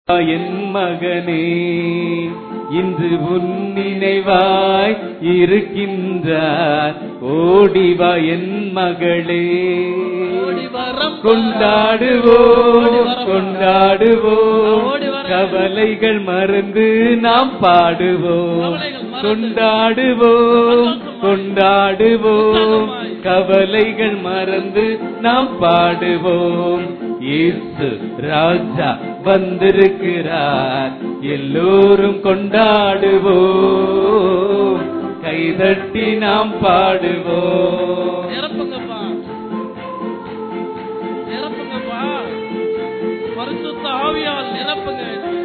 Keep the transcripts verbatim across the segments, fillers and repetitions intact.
என் மகனே இன்று உன் நினைவாய் இருக்கின்றார். ஓடிவா என் மகளே, கொண்டாடுவோம் கொண்டாடுவோம், கவலைகள் மறந்து நாம் பாடுவோம். கொண்டாடுவோம் கொண்டாடுவோம், கவலைகள் மறந்து நாம் பாடுவோம். இயேசு ராஜா வந்திருக்கிறார், எல்லோரும் கொண்டாடுவோம், கைதட்டி நாம் பாடுவோம். நிரப்புங்கப்பா நிரப்புங்கப்பா, பரிசுத்த ஆவியால் நிரப்புங்க.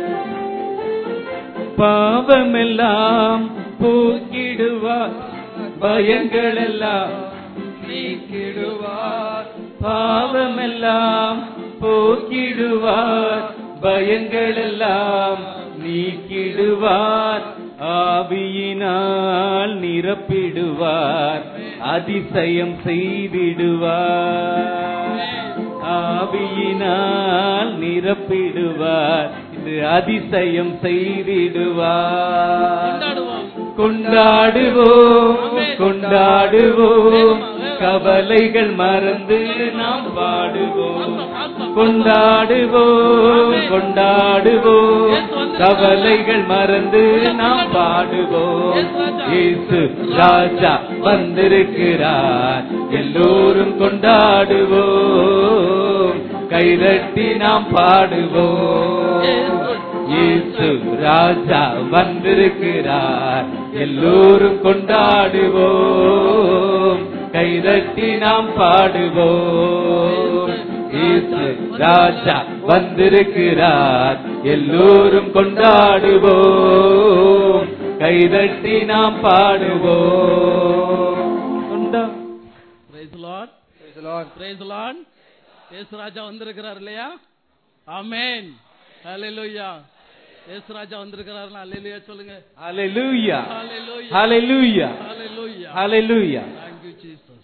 பாவமெல்லாம் போக்கிடுவார், பயங்கள் எல்லாம் நீக்கிடுவார். பாவமெல்லாம் போக்கிடுவார், பயங்கள் எல்லாம் நீக்கிடுவார். ஆவியினால் நிரப்பிடுவார், அதிசயம் செய்திடுவார். ஆவியினால் நிரப்பிடுவார், இது அதிசயம் செய்திடுவார். கொண்டாடுவோம் கொண்டாடுவோம், கவலைகள் மறந்து நாம் பாடுவோம். கொண்டாடுவோம் கொண்டாடுவோம், கவலைகள் மறந்து நாம் பாடுவோம். இயேசு ராஜா வந்திருக்கிறார், எல்லோரும் கொண்டாடுவோம், கைதட்டி நாம் பாடுவோம். இயேசு ராஜா வந்திருக்கிறார், எல்லோரும் கொண்டாடுவோம், கைதட்டி நாம் பாடுவோம். இயேசு ராஜா வந்திருக்கிறார், எல்லோரும் கொண்டாடுவோம், கைதட்டி நாம் பாடுவோம். Praise the Lord. Praise the Lord. Praise the Lord. இயேசு ராஜா வந்திருக்கிறார் இல்லையா? ஆமென். ஹalleluya. இயேசு ராஜா வந்திருக்கிறார்னா ஹalleluya சொல்லுங்க. ஹalleluya ஹalleluya ஹalleluya ஹalleluya ஹalleluya. Thank you Jesus.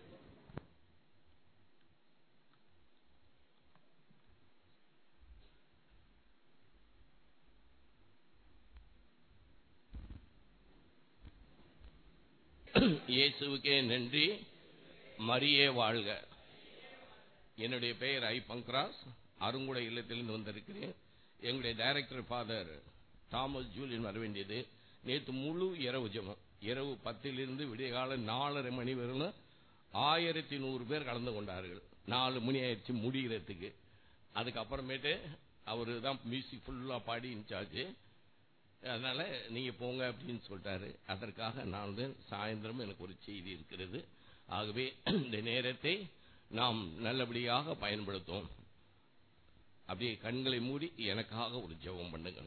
இயேசுவுக்கே நன்றி. மரியே வாழ்க. என்னுடைய பெயர் ஐ பங்கராஸ், அருங்குடை இல்லத்திலிருந்து வந்திருக்கிறேன். எங்களுடைய டைரக்டர் ஃபாதர் தாமஸ் ஜூலியன் வர வேண்டியது. நேற்று முழு இரவு ஜெபம், இரவு பத்திலிருந்து விடிய காலம் நாலரை மணி வரையிலும் ஆயிரத்தி நூறு பேர் கலந்து கொண்டார்கள். நாலு மணி ஆயிடுச்சு முடிகிறதுக்கு. அதுக்கப்புறமேட்டு அவரு தான் மியூசிக் ஃபுல்லா பாடி இன்சார்ஜ். அதனால நீங்க போங்க அப்படின்னு சொல்லிட்டாரு. அதற்காக நான் வந்து சாயந்தரம் எனக்கு ஒரு செய்தி இருக்கிறது. ஆகவே இந்த நேரத்தை நாம் நல்லபடியாக பயன்படுத்துவோம். அப்படியே கண்களை மூடி எனக்காக ஒரு ஜெபம் பண்ணுங்க.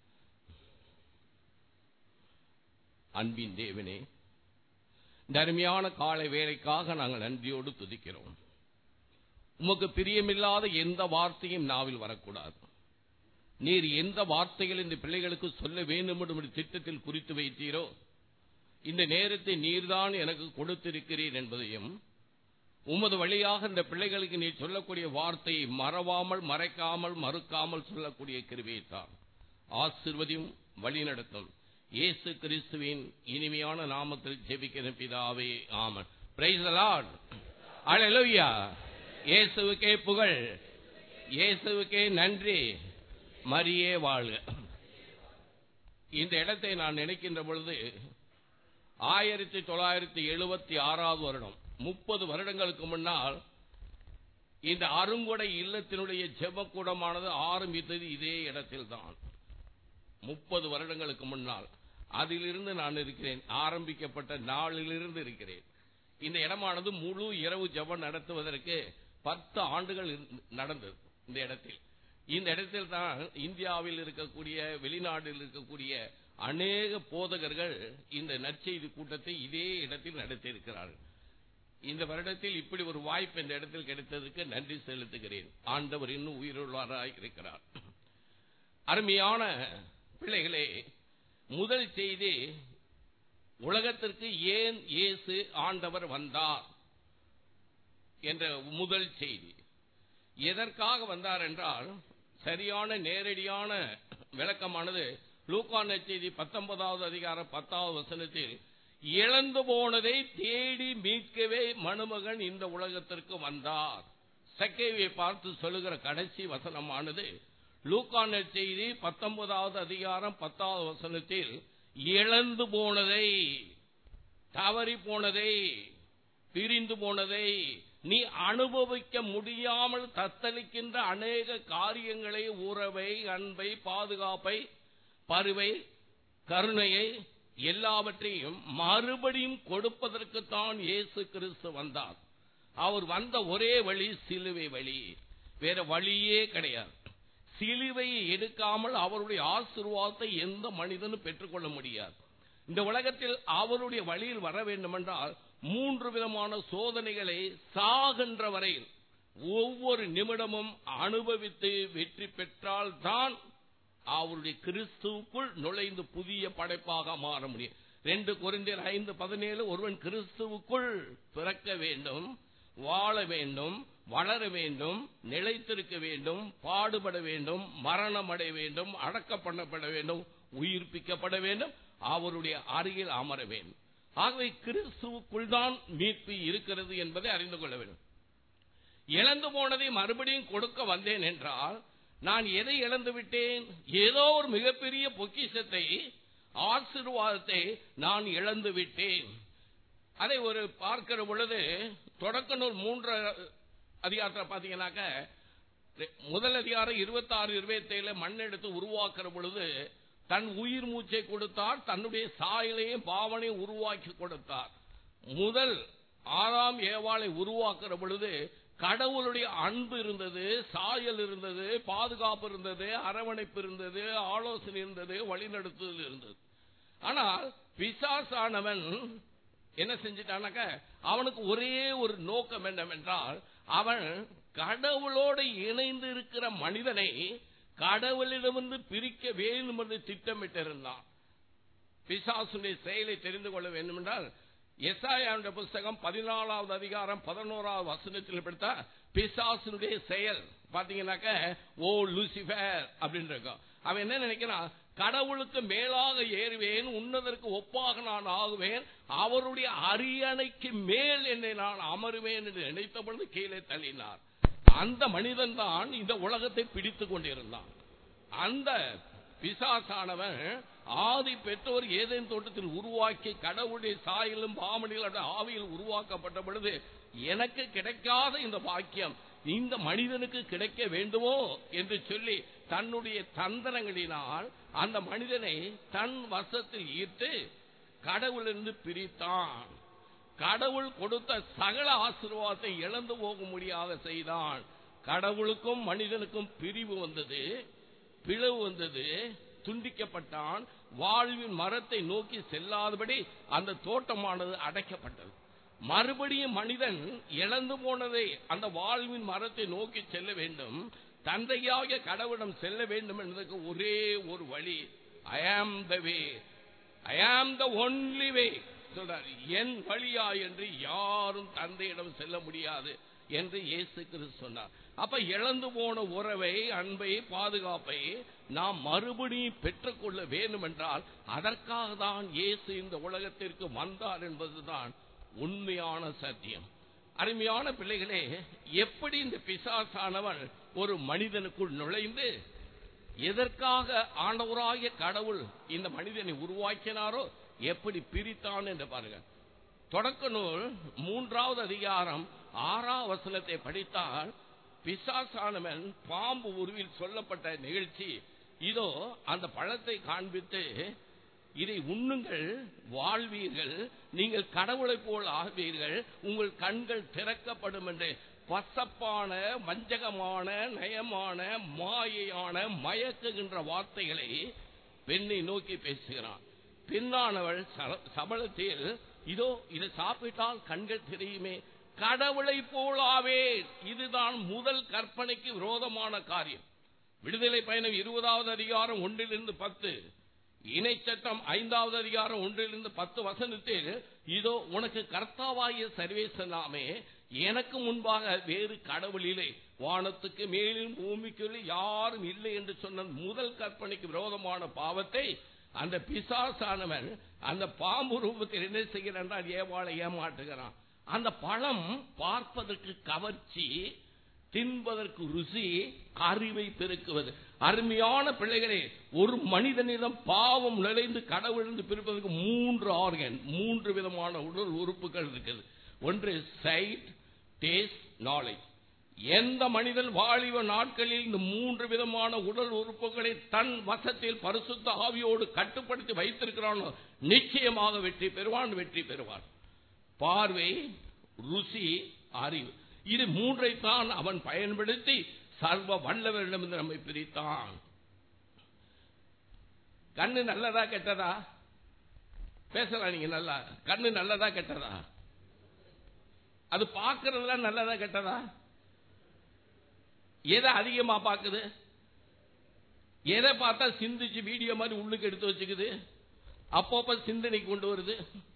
அன்பின் தேவனே, இந்த அருமையான காலை வேளைக்காக நாங்கள் நன்றியோடு துதிக்கிறோம். உமக்கு பிரியமில்லாத எந்த வார்த்தையும் நாவில் வரக்கூடாது. நீர் எந்த வார்த்தைகள் இந்த பிள்ளைகளுக்கு சொல்ல வேண்டும் என்று திட்டத்தில் குறித்து வைத்தீரோ, இந்த நேரத்தை நீர்தான் எனக்கு கொடுத்திருக்கிறீர் என்பதையும், உமது வழியாக இந்த பிள்ளைகளுக்கு நீ சொல்லக்கூடிய வார்த்தையை மறவாமல் மறைக்காமல் மறுக்காமல் சொல்லக்கூடிய கிருபையைத்தான் ஆசீர்வதியும் வழிநடத்தும். இயேசு கிறிஸ்துவின் இனிமையான நாமத்தில் ஜெபிக்கிற பிதாவே, ஆமென். Praise the Lord. ஹல்லேலூயா. இயேசுவுக்கே புகழ், இயேசுவுக்கே நன்றி. மரியே வாழ்க. இந்த இடத்தை நான் நினைக்கின்ற பொழுது ஆயிரத்தி தொள்ளாயிரத்தி எழுபத்தி ஆறாவது வருடம், முப்பது வருடங்களுக்கு முன்னால் இந்த அருங்கொடை இல்லத்தினுடைய ஜெபக்கூடமானது ஆரம்பித்தது இதே இடத்தில் தான். முப்பது வருடங்களுக்கு முன்னால் அதிலிருந்து நான் இருக்கிறேன். ஆரம்பிக்கப்பட்ட நாளிலிருந்து இருக்கிறேன். இந்த இடமானது முழு இரவு ஜெபம் நடத்துவதற்கு பத்து ஆண்டுகள் நடந்தது. இந்த இடத்தில் இந்த இடத்தில் தான் இந்தியாவில் இருக்கக்கூடிய வெளிநாட்டில் இருக்கக்கூடிய அநேக போதகர்கள் இந்த நற்செய்தி கூட்டத்தை இதே இடத்தில் நடத்தியிருக்கிறார்கள். இந்த வருடத்தில் இப்படி ஒரு வாய்ப்பு இந்த இடத்தில் கிடைத்ததற்கு நன்றி செலுத்துகிறேன். ஆண்டவர் இன்னும் உயிருள்ளாராய் இருக்கிறார். அருமையான பிள்ளைகளே, முதல் செய்தி உலகத்திற்கு ஏன் இயேசு ஆண்டவர் வந்தார் என்ற முதல் செய்தி. எதற்காக வந்தார் என்றால், சரியான நேரடியான விளக்கமானது லூக்கா நற்செய்தி பத்தொன்பதாவது அதிகாரம் பத்தாவது வசனத்தில், இழந்து போனதை தேடி மீட்கவே மணமகன் இந்த உலகத்திற்கு வந்தார். சக்கேவியை பார்த்து சொல்லுகிற கடைசி வசனமானது லூக்கா நற்செய்தி பத்தொன்பதாவது அதிகாரம் பத்தாவது வசனத்தில், இழந்து போனதை, தவறி போனதை, பிரிந்து போனதை, நீ அனுபவிக்க முடியாமல் தத்தளிக்கின்ற அநேக காரியங்களை, உறவை, அன்பை, பாதுகாப்பை, பருவை, கருணையை எல்லாவற்றையும் மறுபடியும் கொடுப்பதற்குத்தான் இயேசு கிறிஸ்து வந்தார். அவர் வந்த ஒரே வழி சிலுவை வழி, வேற வழியே கிடையாது. சிலுவையை எடுக்காமல் அவருடைய ஆசீர்வாதத்தை எந்த மனிதனும் பெற்றுக்கொள்ள முடியாது. இந்த உலகத்தில் அவருடைய வழியில் வர வேண்டும் என்றால் மூன்று விதமான சோதனைகளை சாகின்ற வரையில் ஒவ்வொரு நிமிடமும் அனுபவித்து வெற்றி பெற்றால் தான் அவருடைய கிறிஸ்துவுக்குள் நுழைந்து புதிய படைப்பாக மாற முடியும். ரெண்டு கொரிந்தியர் ஐந்து பதினேழு, ஒருவன் கிறிஸ்துவுக்குள் பிறக்க வேண்டும், வாழ வேண்டும், வளர வேண்டும், நிலைத்திருக்க வேண்டும், பாடுபட வேண்டும், மரணம் அடைய வேண்டும், அடக்கம் பண்ணப்பட வேண்டும், உயிர்ப்பிக்கப்பட வேண்டும், அவருடைய அருகில் அமர வேண்டும். ஆகவே கிறிஸ்துவுக்குள் தான் மீட்பு இருக்கிறது என்பதை அறிந்து கொள்ள வேண்டும். இழந்து போனதை மறுபடியும் கொடுக்க வந்தேன் என்றால் நான் எதை இழந்து விட்டேன்? ஏதோ ஒரு மிகப்பெரிய பொக்கிஷத்தை, ஆசீர்வாதத்தை நான் இழந்து விட்டேன். அதை ஒரு பார்க்கிற பொழுது தொடக்க நூல் மூன்று அதிகாரத்தில் பார்த்தீங்கன்னாக்க, முதல் அதிகாரம் இருபத்தி ஆறு இருபத்தி ஏழு மண் எடுத்து உருவாக்குற பொழுது தன் உயிர் மூச்சை கொடுத்தார், தன்னுடைய சாயலையும் பாவனையும் உருவாக்கி கொடுத்தார். முதல் ஆறாம் ஏவாளை உருவாக்குற பொழுது கடவுளுடைய அன்பு இருந்தது, சாயல் இருந்தது, பாதுகாப்பு இருந்தது, அரவணைப்பு இருந்தது, ஆலோசனை இருந்தது, வழிநடத்துதல் இருந்தது. ஆனால் பிசாசானவன் என்ன செஞ்சிட்டானாக்க, அவனுக்கு ஒரே ஒரு நோக்கம் என்னவென்றால், அவன் கடவுளோடு இணைந்து இருக்கிற மனிதனை கடவுளிடமிருந்து பிரிக்க வேண்டும் என்று திட்டமிட்டிருந்தான். பிசாசுடைய செயலை தெரிந்து கொள்ள வேண்டும் என்றால் எசாயாவுடைய புஸ்தகம் பதினாலாவது அதிகாரம் பதினோராவது வசனத்தில் படித்தா பிசாசுடைய செயல் பாத்தீங்கன்னாக்க, ஓ லூசிபர் அப்படின்னு இருக்கும். அவன் என்ன நினைக்கிறான்? கடவுளுக்கு மேலாக ஏறுவேன், உன்னதற்கு ஒப்பாக நான் ஆகுவேன், அவருடைய அரியணைக்கு மேல் என்னை நான் அமருவேன் என்று நினைத்த பொழுது கீழே தள்ளினார். அந்த மனிதன் தான் இந்த உலகத்தை பிடித்துக் கொண்டிருந்தான். அந்த பிசாசானவன் ஆதி பெற்றோர் ஏதேன் தோட்டத்தில் உருவாக்கி கடவுளுடைய சாயலும் பாமணியில் ஆவியில் உருவாக்கப்பட்ட பொழுது எனக்கு கிடைக்காத இந்த பாக்கியம் இந்த மனிதனுக்கு கிடைக்க வேண்டுமோ என்று சொல்லி தன்னுடைய தந்திரங்களினால் அந்த மனிதனை தன் வசத்தில் ஈர்த்து கடவுளிலிருந்து பிரித்தான். கடவுள் கொடுத்த சகல ஆசீர்வாதத்தை இழந்து போக முடியாத செய்தான். கடவுளுக்கும் மனிதனுக்கும் பிரிவு வந்தது, பிளவு வந்தது, துண்டிக்கப்பட்டான். வாழ்வின் மரத்தை நோக்கி செல்லாதபடி அந்த தோட்டமானது அடைக்கப்பட்டது. மறுபடியும் மனிதன் இழந்து போனதை அந்த வாழ்வின் மரத்தை நோக்கி செல்ல வேண்டும், தந்தையாக கடவுளிடம் செல்ல வேண்டும் என்பதற்கு ஒரே ஒரு வழி, ஐ ஆம் த வே, ஐ ஆம் த ஒன்லி வே சொல்றார். என் வழியா என்று யாரும் தந்தையிடம் செல்ல முடியாது என்று இயேசு கிறிஸ்து சொன்னார். அப்ப இழந்து போன உறவை, அன்பை, பாதுகாப்பை நாம் மறுபடியும் பெற்றுக்கொள்ள வேண்டும் என்றால் அதற்காக தான் இயேசு இந்த உலகத்திற்கு வந்தார் என்பதுதான் உண்மையான சத்தியம். அருமையான பிள்ளைகளே, எப்படி இந்த பிசாசானவன் ஒரு மனிதனுக்குள் நுழைந்து எதற்காக ஆண்டவராகிய கடவுள் இந்த மனிதனை உருவாக்கினாரோ எப்படி பிரித்தான் என்று பாருங்க. தொடக்க நூல் மூன்றாவது அதிகாரம் ஆறாம் வசனத்தை படித்தால் பிசாசானவன் பாம்பு உருவில் சொல்லப்பட்ட நிகழ்ச்சி இதோ அந்த பழத்தை காண்பித்து இதை உண்ணுங்கள் வாழ்வீர்கள், நீங்கள் கடவுளை போல் ஆகுவீர்கள், உங்கள் கண்கள் திறக்கப்படும் என்று பசப்பான, வஞ்சகமான, நயமான, மாயையான, மயக்குகின்ற வார்த்தைகளை பெண்ணை நோக்கி பேசுகிறான். பெண்ணானவள் சபலத்தில் இதோ இதை சாப்பிட்டால் கண்கள் தெரியுமே, கடவுளை போலாவே. இதுதான் முதல் கற்பனைக்கு விரோதமான காரியம். விடுதலை பயணம் இருபதாவது அதிகாரம் ஒன்றிலிருந்து பத்து. இணை சட்டம் ஐந்தாவது அதிகாரம் ஒன்றிலிருந்து பத்து வசனத்தில், இதோ உனக்கு கர்த்தாவாகிய சர்வேசனாமே, எனக்கு முன்பாக வேறு கடவுளிலே வானத்துக்கு மேலும் பூமிக்கு யாரும் இல்லை என்று சொன்ன முதல் கற்பனைக்கு விரோதமான பாவத்தை அந்த பிசாசானவன் அந்த பாம்பு ரூபத்தில் என்ன செய்கிறான்? ஏவாளை ஏமாற்றுகிறான். அந்த பழம் பார்ப்பதற்கு கவர்ச்சி, தின்பதற்கு ருசி, அறிவை பெருக்குவது. அருமையான பிள்ளைகளே, ஒரு மனிதனிடம் பாவம் நுழைந்து கடவுள் பிரிப்பதற்கு மூன்று ஆர்கன், மூன்று விதமான உடல் உறுப்புகள் இருக்குது. ஒன்று சைட், டேஸ்ட், நாலேஜ். எந்த மனிதன் வாலிப நாட்களில் இந்த மூன்று விதமான உடல் உறுப்புகளை தன் வசத்தில் பரிசுத்த ஆவியோடு கட்டுப்படுத்தி வைத்திருக்கிறானோ நிச்சயமாக வெற்றி பெறுவான், வெற்றி பெறுவான். பார்வை, ருசி, அறிவு, இது மூன்றைத்தான் அவன் பயன்படுத்தி சர்வ வல்லவரிடமிருந்து நம்மை பிரித்தான். கண்ணு நல்லதா கெட்டதா? பேசலாம் நீங்க நல்லா. கண்ணு நல்லதா கெட்டதா? அது பார்க்கறதுல நல்லதா கெட்டதா? எதை அதிகமா பார்க்குது? எதை பார்த்தா சிந்திச்சு வீடியோ மாதிரி உள்ளுக்கு எடுத்து வச்சுக்குது, அப்பப்ப சிந்தனைக்கு கொண்டு வருது.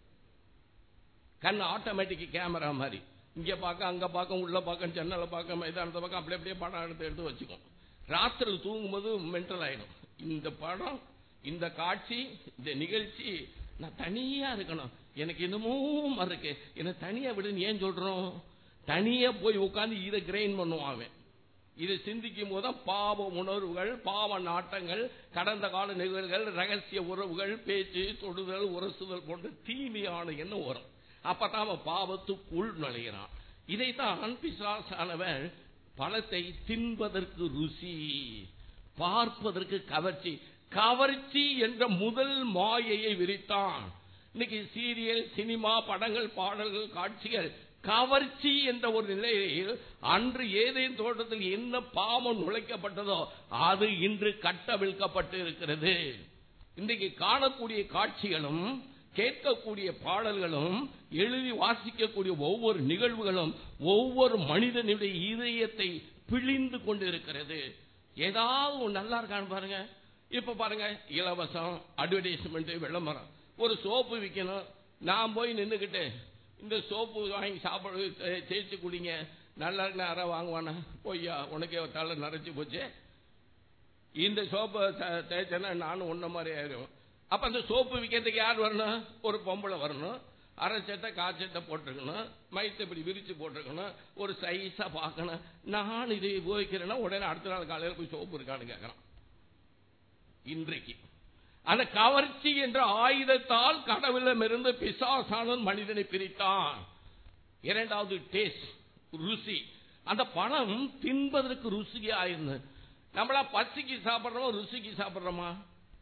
கண் ஆட்டோமேட்டிக் கேமரா மாதிரி, இங்க பார்க்க அங்க பார்க்க உள்ள பார்க்க ஜன்னலை பார்க்க மைதானத்தை பார்க்க அப்படியே அப்படியே படம் எடுத்து எடுத்து வச்சுக்கோம். ராத்திரி தூங்கும்போது மென்டல் ஆயிடும். இந்த படம், இந்த காட்சி, இந்த நிகழ்ச்சி நான் தனியா இருக்கணும், எனக்கு என்னமோ இருக்கு, என்ன தனியா விடுன்னு ஏன் சொல்றோம்? தனியா போய் உட்காந்து இதை கிரைண்ட் பண்ணுவான். இதை சிந்திக்கும் போது பாவ உணர்வுகள், பாவ நாட்டங்கள், கடந்த கால நிகழ்வுகள், ரகசிய உறவுகள், பேச்சு, தொடுதல், உரசுதல் போன்ற தீமையான எண்ணம் வரும். அப்பதான் அவன் பாவத்துக்குள் நுழைகிறான். இதைத்தான் பிசாசானவன் பழத்தை தின்பதற்கு ருசி, பார்ப்பதற்கு கவர்ச்சி, கவர்ச்சி என்ற முதல் மாயையை விரித்தான். இன்னைக்கு சீரியல், சினிமா, படங்கள், பாடல்கள், காட்சிகள் கவர்ச்சி என்ற ஒரு நிலையில் அன்று ஏதேன் தோட்டத்தில் என்ன பாவம் நுழைக்கப்பட்டதோ அது இன்று கட்டவிழ்க்கப்பட்டு இருக்கிறது. இன்றைக்கு காணக்கூடிய காட்சிகளும், கேட்கக்கூடிய பாடல்களும், எழுதி வாசிக்கக்கூடிய ஒவ்வொரு நிகழ்வுகளும் ஒவ்வொரு மனிதனுடைய இதயத்தை பிழிந்து கொண்டு இருக்கிறது. ஏதாவது நல்லா இருக்கான்னு பாருங்க. இப்ப பாருங்க, இலவசம், அட்வர்டைஸ்மெண்ட், விளம்பரம். ஒரு சோப்பு விற்கணும், நான் போய் நின்றுகிட்டு இந்த சோப்பு வாங்கி சாப்பிட தேய்ச்சி குடிங்க, நல்லா இருக்கு, யாராவது வாங்குவானா? பொய்யா, உனக்கே தலை நிறைச்சி போச்சு, இந்த சோப்பை தேய்ச்சேன்னா நானும் ஒன்ன மாதிரி ஆயிரும். அப்ப அந்த சோப்பு விற்கிறதுக்கு யார் வரணும்? ஒரு பொம்பளை வரணும், அரை சட்டை கால் சட்டை போட்டிருக்கணும், மைத்தை இப்படி விரிச்சு போட்டிருக்கணும், ஒரு சைஸா பார்க்கணும். நான் இதை உபயோகிக்கிறேன்னா உடனே அடுத்த நாள் காலையில் போய் சோப்பு இருக்கான்னு கேட்கறான். இன்றைக்கு அந்த கவர்ச்சி என்ற ஆயுதத்தால் கடவுளிடமிருந்து பிசாசானவன் மனிதனை பிரித்தான். இரண்டாவது டேஸ்ட், ருசி. அந்த பழம் தின்பதற்கு ருசியா இருந்து, நம்மளா பசிக்கு சாப்பிடுறோமா, ருசிக்கு சாப்பிடுறோமா?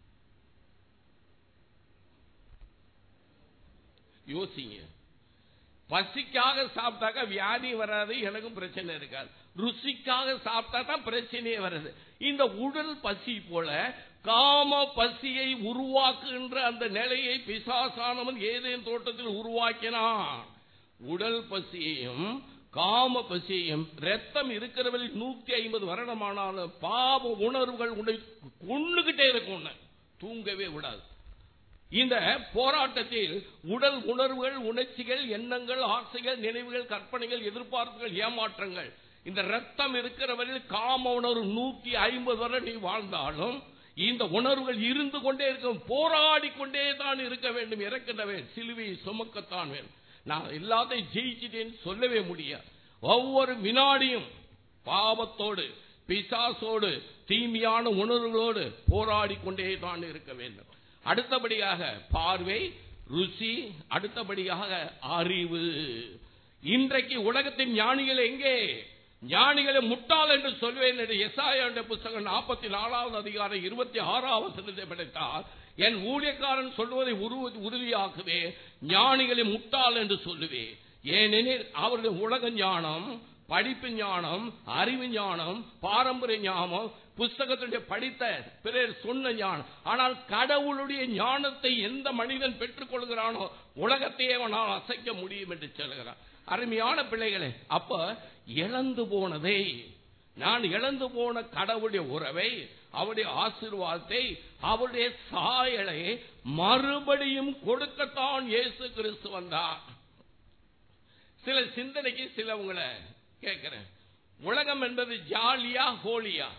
யோசிங்க. பசிக்காக சாப்பிட்டாக்கா வியாதி வராது, எனக்கும் பிரச்சனை இருக்காது. ருசிக்காக சாப்பிட்டா தான் பிரச்சனையே வருது. இந்த உடல் பசி போல காம பசியை உருவாக்குகின்ற அந்த நிலையை பிசாசானவன் ஏதேன் தோட்டத்தில் உருவாக்கினான். உடல் பசியையும் காம பசியையும், ரத்தம் இருக்கிறவர்கள் நூத்தி ஐம்பது வருடமானாலும் பாவ உணர்வுகள் உன்னை கொண்டுகிட்டே இருக்கும், தூங்கவே விடாது. இந்த போராட்டத்தில் உடல் உணர்வுகள், உணர்ச்சிகள், எண்ணங்கள், ஆசைகள், நினைவுகள், கற்பனைகள், எதிர்பார்ப்புகள், ஏமாற்றங்கள், இந்த ரத்தம் இருக்கிறவர்கள் காம உணர்வு நூத்தி ஐம்பது வருடம் நீ வாழ்ந்தாலும் இந்த உணர்வுகள் இருந்து கொண்டே இருக்கும். போராடி கொண்டே தான் இருக்க வேண்டும். இறக்கின்றவன் சிலுவையை சுமக்கத்தான் வேண்டும். நான் எல்லாத்தையும் ஜெயிச்சிட்டேன்னு சொல்லவே முடியாது. ஒவ்வொரு வினாடியும் பாவத்தோடு, பிசாசோடு, தீமையான உணர்வுகளோடு போராடி கொண்டே தான் இருக்க வேண்டும். அடுத்தபடியாக பார்வை, ருசி, அடுத்தபடியாக அறிவு. இன்றைக்கு உலகத்தின் ஞானிகள் எங்கே? ஞானிகளை முட்டாள் என்று சொல்வேன் என்று எசாயா புத்தகம் நாற்பத்தி நாலாவது அதிகாரம் இருபத்தி ஆறாவது வசனத்தை படைத்தார். என் ஊழியக்காரன் சொல்வதை உறுதியாக்குவே, ஞானிகளை முட்டாள் என்று சொல்லுவே. ஏனெனில் அவருடைய உலக ஞானம், படிப்பு ஞானம், அறிவு ஞானம், பாரம்பரிய ஞானம், புஸ்தகத்துடைய படித்த பிறர் சொன்ன ஞானம். ஆனால் கடவுளுடைய ஞானத்தை எந்த மனிதன் பெற்றுக் கொள்கிறானோ உலகத்தையே அவனால் அசைக்க முடியும் என்று சொல்கிறார். அருமையான பிள்ளைகளே, அப்ப இழந்து போனதை நான் இழந்து போன கடவுளுடைய உறவை, அவருடைய ஆசீர்வாதத்தை, அவருடைய சாயலை மறுபடியும் கொடுக்கத்தான் இயேசு கிறிஸ்து வந்தார். சில சிந்தனைக்கு சிலவங்களை கேட்கிறேன். உலகம் என்பது ஜாலியா ஹோலியா?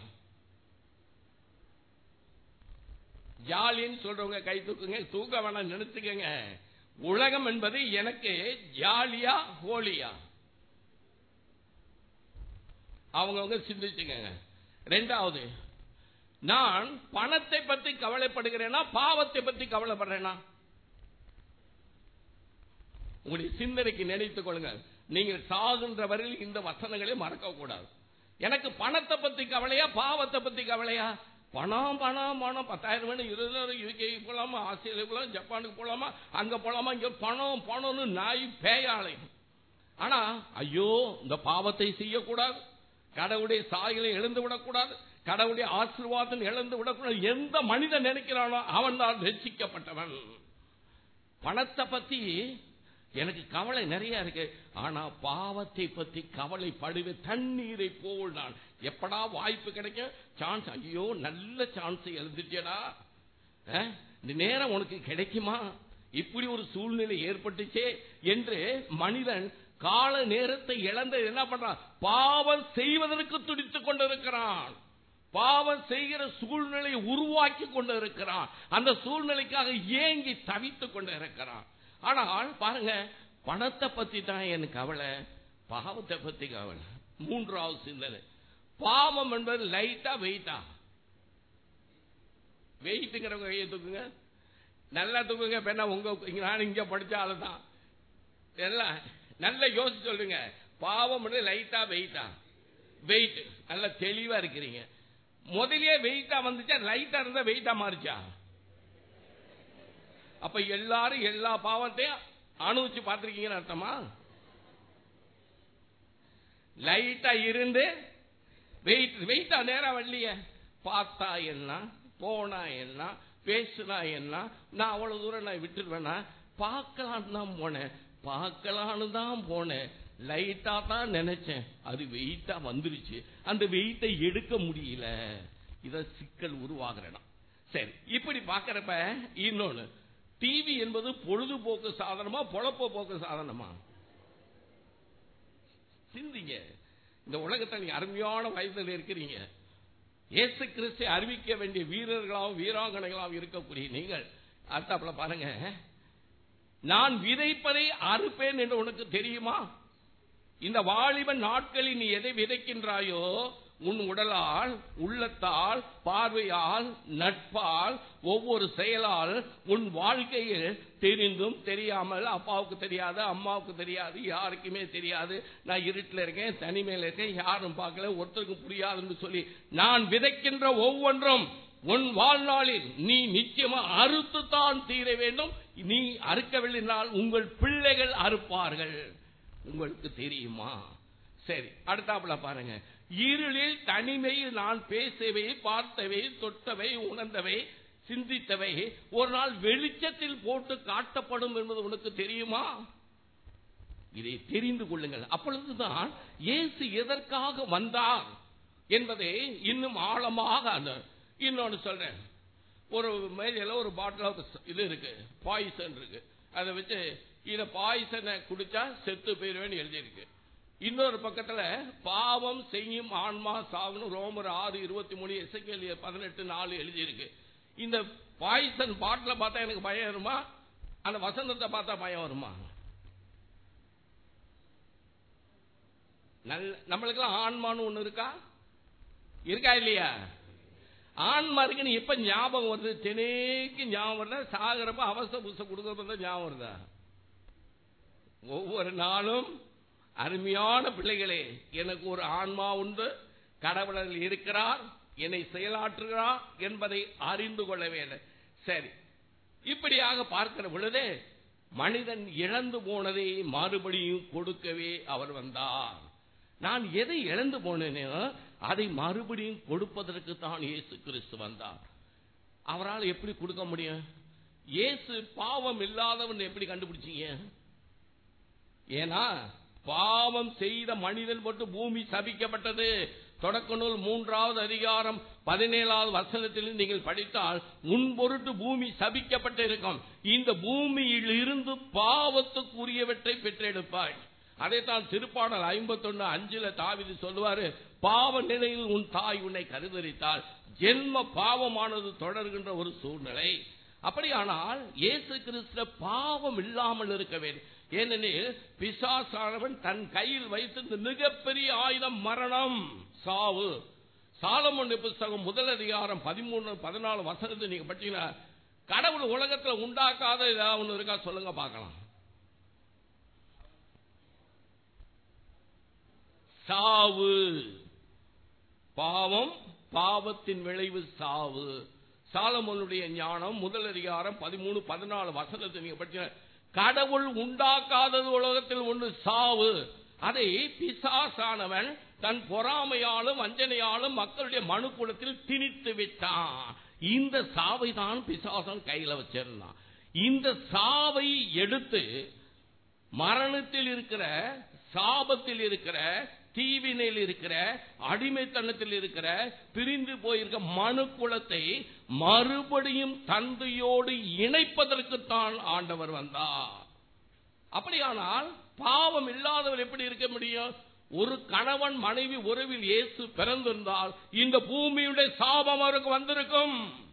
ஜாலின்னு சொல்றவங்க கை தூக்குங்க, தூக்க வேணாம் நினைச்சுக்கங்க. உலகம் என்பது எனக்கு ஜாலியா ஹோலியா? அவங்கவுங்க சிந்திச்சுங்க. ரெண்டாவது, நான் பணத்தை பத்தி கவலைப்படுகிறேனா பாவத்தை பத்தி கவலைப்படுறேனா? உங்களுடைய சிந்தனைக்கு நினைத்துக் கொள்ளுங்க. நீங்கள் சாகின்ற வரையில் இந்த வசனங்களை மறக்க கூடாது. எனக்கு பணத்தை பத்தி கவலையா பாவத்தை பத்தி கவலையா? பணம் பணம் பணம் பத்தாயிரம் வேணும், இருபதாயிரம், யூகே போலாமா, ஆஸ்திரேலியா போலாமா, ஜப்பானுக்கு போலாமா, அங்க போலாமா, இங்க பணம் பணம்னு நாய் பேயாலை. ஆனா ஐயோ இந்த பாவத்தை செய்யக்கூடாது, கடவுளுடைய சாயலை இழந்து விடக்கூடாது, கடவுளுடைய ஆசீர்வாதம் இழந்து விடக்கூடாது. எந்த மனிதன் நினைக்கிறானோ அவன் தான் ரட்சிக்கப்பட்டவன். பணத்தை பத்தி எனக்கு கவலை நிறைய இருக்கு, ஆனா பாவத்தை பத்தி கவலைப்படுவே தண்ணீரை போல். நான் எப்படா வாய்ப்பு கிடைக்கும், சான்ஸ், ஐயோ நல்ல சான்ஸ் எழுந்துட்டேடா, இந்த நேரம் உனக்கு கிடைக்குமா, இப்படி ஒரு சூழ்நிலை ஏற்பட்டுச்சே என்று மனிதன் கால நேரத்தை இழந்த என்ன பண்றான்? பாவம் செய்வதற்கு துடித்துக் கொண்டிருக்கிறான். பாவம் செய்கிற சூழ்நிலையை உருவாக்கி கொண்டு இருக்கிறான். அந்த சூழ்நிலைக்காக ஏங்கி தவித்துக் கொண்டு இருக்கிறான். ஆனால் பாருங்க, பணத்தை பத்தி தான் எனக்கு கவலை, பாவத்தை பத்தி கவலை. மூன்றாவது சிந்தனை, பாவம் என்பது லைட்டா வெயிட்டா? வெயிட்டுங்கிறவங்க கையை தூக்குங்க, நல்லா தூக்குங்க. பெண்ணா உங்க நான் இங்க படிச்சால்தான் எல்லாம் நல்லா யோசிச்சு சொல்லுங்க. பாவம் லைட்டா வெயிட்டா? வெயிட். நல்லா தெளிவா இருக்கிறீங்க. முதலே வெயிட்டா வந்துச்சா லைட்டா இருந்தா வெயிட்டா மாறிச்சா? அப்ப எல்லாரும் எல்லா பாவத்தையும் அனுபவிச்சு பார்த்திருக்கீங்கன்னு அர்த்தமா? லைட்டா இருந்து வெயிட் வெயிட்டா நேரம் வரலையே. பார்த்தா என்ன, போனா என்ன, பேசுனா என்ன, நான் அவ்வளவு தூரம் நான் விட்டுருவேனா? பார்க்கலான்னு தான் போனேன், பார்க்கலான்னு தான் போனேன், லைட்டா தான் நினைச்சேன், அது வெயிட்டா வந்துருச்சு. அந்த வெயிட்டை எடுக்க முடியல. இத சிக்கல் உருவாகிறேன். சரி, இப்படி பாக்கிறப்ப இன்னொன்னு, டிவி என்பது பொழுதுபோக்கு சாதனமா பொழப்பு போக்கு சாதனமா? சிந்திங்க. இந்த உலகத்தை நீங்க அருமையான வயதில் இருக்கிறீங்க. இயேசு கிறிஸ்தை அறிவிக்க வேண்டிய வீரர்களாகவும் வீராங்கனைகளாகவும் இருக்கக்கூடிய நீங்கள் அடுத்தாப்புல பாருங்க, நான் விதைப்பதை அறுப்பேன் என்று உனக்கு தெரியுமா? இந்த வாலிபன் நாட்களில் நீ எதை விதைக்கின்றாயோ, உன் உடலால், உள்ளத்தால், பார்வையால், நட்பால், ஒவ்வொரு செயலால் உன் வாழ்க்கையில் தெரிந்தும் தெரியாமல், அப்பாவுக்கு தெரியாது, அம்மாவுக்கு தெரியாது, யாருக்குமே தெரியாது, நான் இருட்டில் இருக்கேன், தனிமையில் இருக்கேன், யாரும் பார்க்கல, ஒருத்தருக்கும் புரியாதுன்னு சொல்லி நான் விதைக்கின்ற ஒவ்வொன்றும் உன் வாழ்நாளில் நீ நிச்சயமா அறுத்துத்தான் தீர வேண்டும். நீ அறுக்கவில்லைனால் உங்கள் பிள்ளைகள் அறுப்பார்கள். உங்களுக்கு தெரியுமா? சரி, அடுத்தாப்புல பாருங்க, இருளில் தனிமையில் நான் பேசவே, பார்த்தவை, தொட்டவை, உணர்ந்தவை, சிந்தித்தவை ஒரு நாள் வெளிச்சத்தில் போட்டு காட்டப்படும் என்பது உனக்கு தெரியுமா? இதை தெரிந்து கொள்ளுங்கள். அப்பொழுதுதான் இயேசு எதற்காக வந்தார் என்பதை இன்னும் ஆழமாக. அந்த இன்னொன்னு சொல்றேன், ஒரு மேல ஒரு பாட்டில் இது இருக்கு, பாய்சன் இருக்கு, அதை வச்சு இத பாய்சனை குடிச்சா செத்து போயிருவேன்னு எழுதியிருக்கு. இன்னொரு பக்கத்துல பாவம் செய்யும் ஆன்மா சாகணும், ரோமர் ஆறு இருபத்தி மூணு, எசேக்கியேல் பதினெட்டு நாலு எழுதியிருக்கு. இந்த பாய்சன் பாட்டில பார்த்தா எனக்கு பயம் வருமா? அந்த வசனத்தை பார்த்தா பயம் வருமா? நல்ல நம்மளுக்கெல்லாம் ஆன்மான்னு ஒண்ணு இருக்கா இருக்கா இல்லையா? ஆன்மா இருக்குன்னு எப்ப ஞாபகம் வருது? தினைக்கு ஞாபகம் வருதா? சாகிறப்ப அவசர புச கொடுக்கறப்ப ஞாபகம் வருதா? ஒவ்வொரு நாளும் அருமையான பிள்ளைகளே, எனக்கு ஒரு ஆன்மா உண்டு, கடவுள் இருக்கிறார், என்னை செயலாற்றுகிறார் என்பதை அறிந்து கொள்ள வேண்டும். சரி, இப்படியாக பார்க்கிற பொழுது மனிதன் இழந்து போனதை மறுபடியும் கொடுக்கவே அவர் வந்தார். நான் எதை இழந்து போனேனோ அதை மறுபடியும் கொடுப்பதற்கு தான் இயேசு கிறிஸ்து வந்தார். அவரால் எப்படி கொடுக்க முடியும்? இயேசு பாவம் இல்லாதவன் எப்படி கண்டுபிடிச்சீங்க? ஏன்னா பாவம் செய்த மனிதன் மட்டும் பூமி சபிக்கப்பட்டது. தொடக்க நூல் மூன்றாவது அதிகாரம் பதினேழாவது வசனத்தில் நீங்கள் படித்தால், உன் பொருட்டு பூமி சபிக்கப்பட்டு இருக்கும், இந்த பூமியில் இருந்து பாவத்துக்குரியவற்றை பெற்றெடுப்பாய். அதைத்தான் திருப்பாடல் ஐம்பத்தி ஒன்னு அஞ்சுல தாவீது சொல்லுவாரு, பாவ நிலையில் உன் தாய் உன்னை கருதரித்தால். ஜென்ம பாவமானது தொடர்கின்ற ஒரு சூழ்நிலை. அப்படியானால் இயேசு கிறிஸ்து பாவம் இல்லாமல் இருக்க வேண்டும். ஏனெனில் பிசாசானவன் தன் கையில் வைத்திருந்த மிகப்பெரிய ஆயுதம் மரணம், சாவு. சாலமோன் புத்தகம் முதல் அதிகாரம் பதிமூணு பதினாலு வசனத்தை நீங்க படிச்சீங்கன்னா, கடவுள் உலகத்தில் உண்டாக்காத ஏதாவது ஒன்று இருக்கா சொல்லுங்க பார்க்கலாம். சாவு, பாவம், பாவத்தின் விளைவு சாவு. சாலமோனுடைய ஞானம் முதல் அதிகாரம் பதிமூணு பதினாலு வசனத்தை நீங்க படிச்ச, கடவுள் உண்டாக்காதது உலகத்தில் ஒன்று சாவு. அதை பிசாசானவன் தன் பொறாமையாலும் வஞ்சனையாலும் மக்களுடைய மனுக்குலத்தில் திணித்து விட்டான். இந்த சாவை தான் பிசாசன் கையில வச்சிருந்தான். இந்த சாவை எடுத்து மரணத்தில் இருக்கிற, சாபத்தில் இருக்கிற, தீவினையில் இருக்கிற, அடிமைத்தனத்தில் இருக்கிற, பிரிந்து போயிருக்க மனு குலத்தை மறுபடியும் தந்தையோடு இணைப்பதற்குத்தான் ஆண்டவர் வந்தார். அப்படியானால் பாவம் இல்லாதவர் எப்படி இருக்க முடியும்? ஒரு கணவன் மனைவி உறவில் இயேசு பிறந்திருந்தால் இந்த பூமியுடைய சாபம் அவருக்கு வந்திருக்கும்.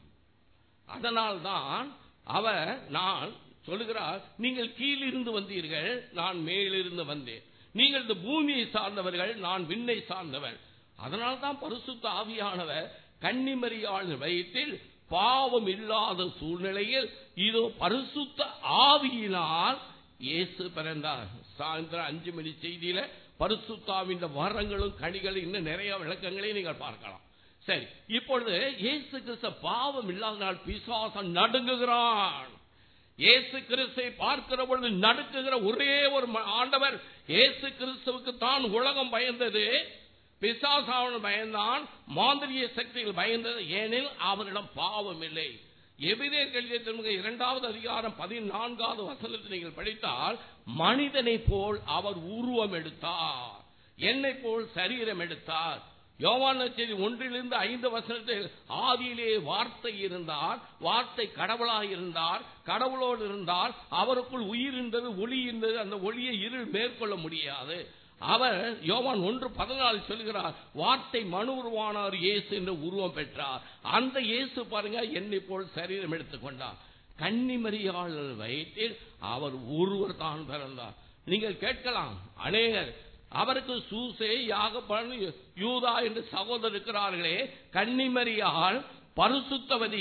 அதனால்தான் அவர் நான் சொல்லுகிறார், நீங்கள் கீழிருந்து வந்தீர்கள், நான் மேலிருந்து வந்தேன். நீங்கள் இந்த பூமியை சார்ந்தவர்கள், நான் விண்ணை சார்ந்தவன். அதனால்தான் பரிசுத்த ஆவியானவர் கன்னிமரியாள் வயிற்றில் பாவம் இல்லாத சூழ்நிலையில் இதோ பரிசுத்த ஆவியினால் இயேசு பிறந்தார். சாயந்தரம் அஞ்சு மணி செய்தியில பரிசுத்தாவின் வரங்களும் கனிகளும் இன்னும் நிறைய விளக்கங்களை நீங்கள் பார்க்கலாம். சரி, இப்பொழுது இயேசு கிறிஸ்து பாவம் இல்லாதனால் பிசாசன் நடுங்குகிறான். இயேசு கிறிஸ்துவை பார்க்கிற பொழுது நடுக்குகிற ஒரே ஒரு ஆண்டவர் இயேசு கிறிஸ்துவுக்கு தான் உலகம் பயந்தது. பிசாசாவன் பயந்தான், மாந்திரிய சக்திகள் பயந்தது, ஏனில் அவரிடம் பாவம் இல்லை. எபிரேயர் எழுதிய இரண்டாவது அதிகாரம் பதினான்காவது வசனத்தை நீங்கள் படித்தால், மனிதனை போல் அவர் உருவம் எடுத்தார், என்னை போல் சரீரம் எடுத்தார். யோவான் செய்தி ஒன்றிலிருந்து ஐந்து வசனத்தில், ஆதியிலே வார்த்தை இருந்தார், வார்த்தை கடவுளாய் இருந்தார், கடவுளோடு இருந்தார், அவருக்குள் உயிர் இருந்தது, ஒளி இருந்தது, அந்த ஒளியை இருள் மேற்கொள்ள முடியாது. அவர் யோவான் ஒன்று பதினாலு சொல்கிறார், வார்த்தை மனு உருவானார் இயேசு என்று உருவம் பெற்றார். அந்த இயேசு பாருங்க என்னை போல் சரீரம் எடுத்துக்கொண்டார். கன்னிமரியாள் வயிற்றில் அவர் ஒருவர் தான் பிறந்தார். நீங்கள் கேட்கலாம், அநேகர் அவருக்கு சூசே, யாகப்பன், யூதா என்று சகோதரர் இருக்கிறார்களே, கன்னிமரியாள் பரிசுத்தவதி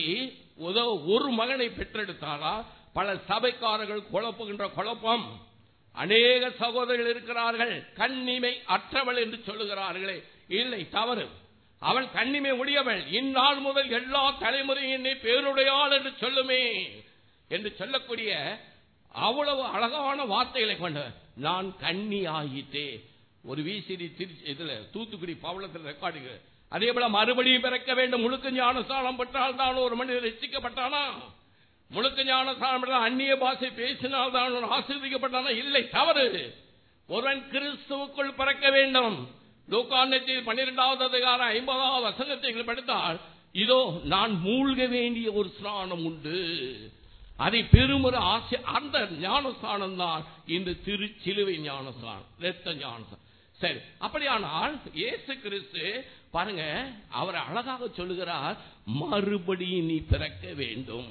ஒரு மகனை பெற்றெடுத்தாரா? பல சபைக்காரர்கள் குழப்புகின்ற குழப்பம். அநேக சகோதரர்கள் இருக்கிறார்கள், கன்னிமை அற்றவள் என்று சொல்லுகிறார்களே. இல்லை, தவறு. அவள் கன்னிமை உடையவள், இந்நாள் முதல் எல்லா தலைமுறையும் என்னை பேருடையாள் என்று சொல்லுமே என்று சொல்லக்கூடிய அவ்வளவு அழகான வார்த்தைகளை கொண்ட நான் கன்னி ஆகிட்டே. ஒரு விசிடி திருச்சி இதுல தூத்துக்குடி பவளத்தில் ரெக்கார்டு. அதே போல மறுபடியும் பிறக்க வேண்டும், முழுக்க ஞானஸ்தானம் பெற்றால் தான் ஒரு மனிதர் ரட்சிக்கப்பட்டானா? முழுக்க ஞானஸ்தானம் பெற்றால் அந்நிய பாஷை பேசினால் தான் ஆசீர்வதிக்கப்பட்டானா? இல்லை, தவறு. ஒருவன் கிறிஸ்துவுக்குள் பிறக்க வேண்டும். லூக்கானத்தில் பன்னிரெண்டாவது அதிகாரம் ஐம்பதாவது வசனத்தை படித்தால், இதோ நான் மூழ்க வேண்டிய ஒரு ஸ்நானம் உண்டு, அதை பெருமொரு ஆசை. அந்த ஞானஸ்தானம் தான் இந்த திருச்சிலுவை ஞானஸ்தானம், இரத்த ஞானஸ்தானம். சரி, அப்படியானால் இயேசு கிறிஸ்து பாருங்க, அவர் அழகாக சொல்லுகிறார், மறுபடியும் நீ பிறக்க வேண்டும்.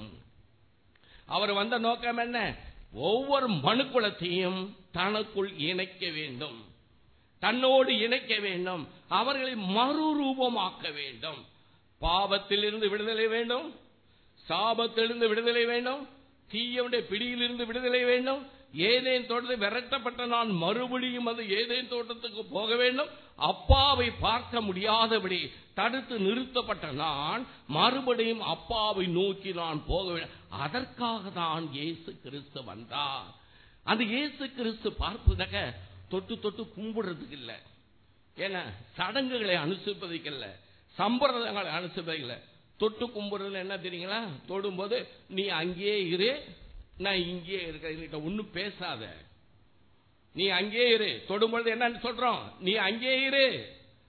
அவர் வந்த நோக்கம் என்ன? ஒவ்வொரு மனுக்குலத்தையும் தனக்குள் இணைக்க வேண்டும், தன்னோடு இணைக்க வேண்டும், அவர்களை மறுரூபமாக்க வேண்டும். பாவத்திலிருந்து விடுதலை வேண்டும், சாபத்திலிருந்து விடுதலை வேண்டும், தீயவுடைய பிடியிலிருந்து விடுதலை வேண்டும். ஏதேன் தோட்டத்தை விரட்டப்பட்ட நான் மறுபடியும் அது ஏதேன் தோட்டத்துக்கு போக வேண்டும். அப்பாவை பார்க்க முடியாதபடி தடுத்து நிறுத்தப்பட்ட நான் மறுபடியும் அப்பாவை நோக்கி நான் போக வேண்டும். அதற்காக தான் இயேசு கிறிஸ்து வந்தார். அந்த இயேசு கிறிஸ்து பார்ப்பதற்க தொட்டு தொட்டு கும்பிடுறதுக்கு இல்லை, ஏன்னா சடங்குகளை அனுசரிப்பதற்கு இல்லை, சம்பிரதாயங்களை அனுசரிப்பதற்கு இல்லை. தொட்டு கும்பிடுறது என்ன தெரியுங்களா? தொடும்போது நீ அங்கேயே இரு, நான் இங்கே இருக்க, ஒன்னும் பேசாத, நீ அங்கே இரு. தொடும்பொழுது என்னன்னு சொல்றோம்? நீ அங்கே இரு,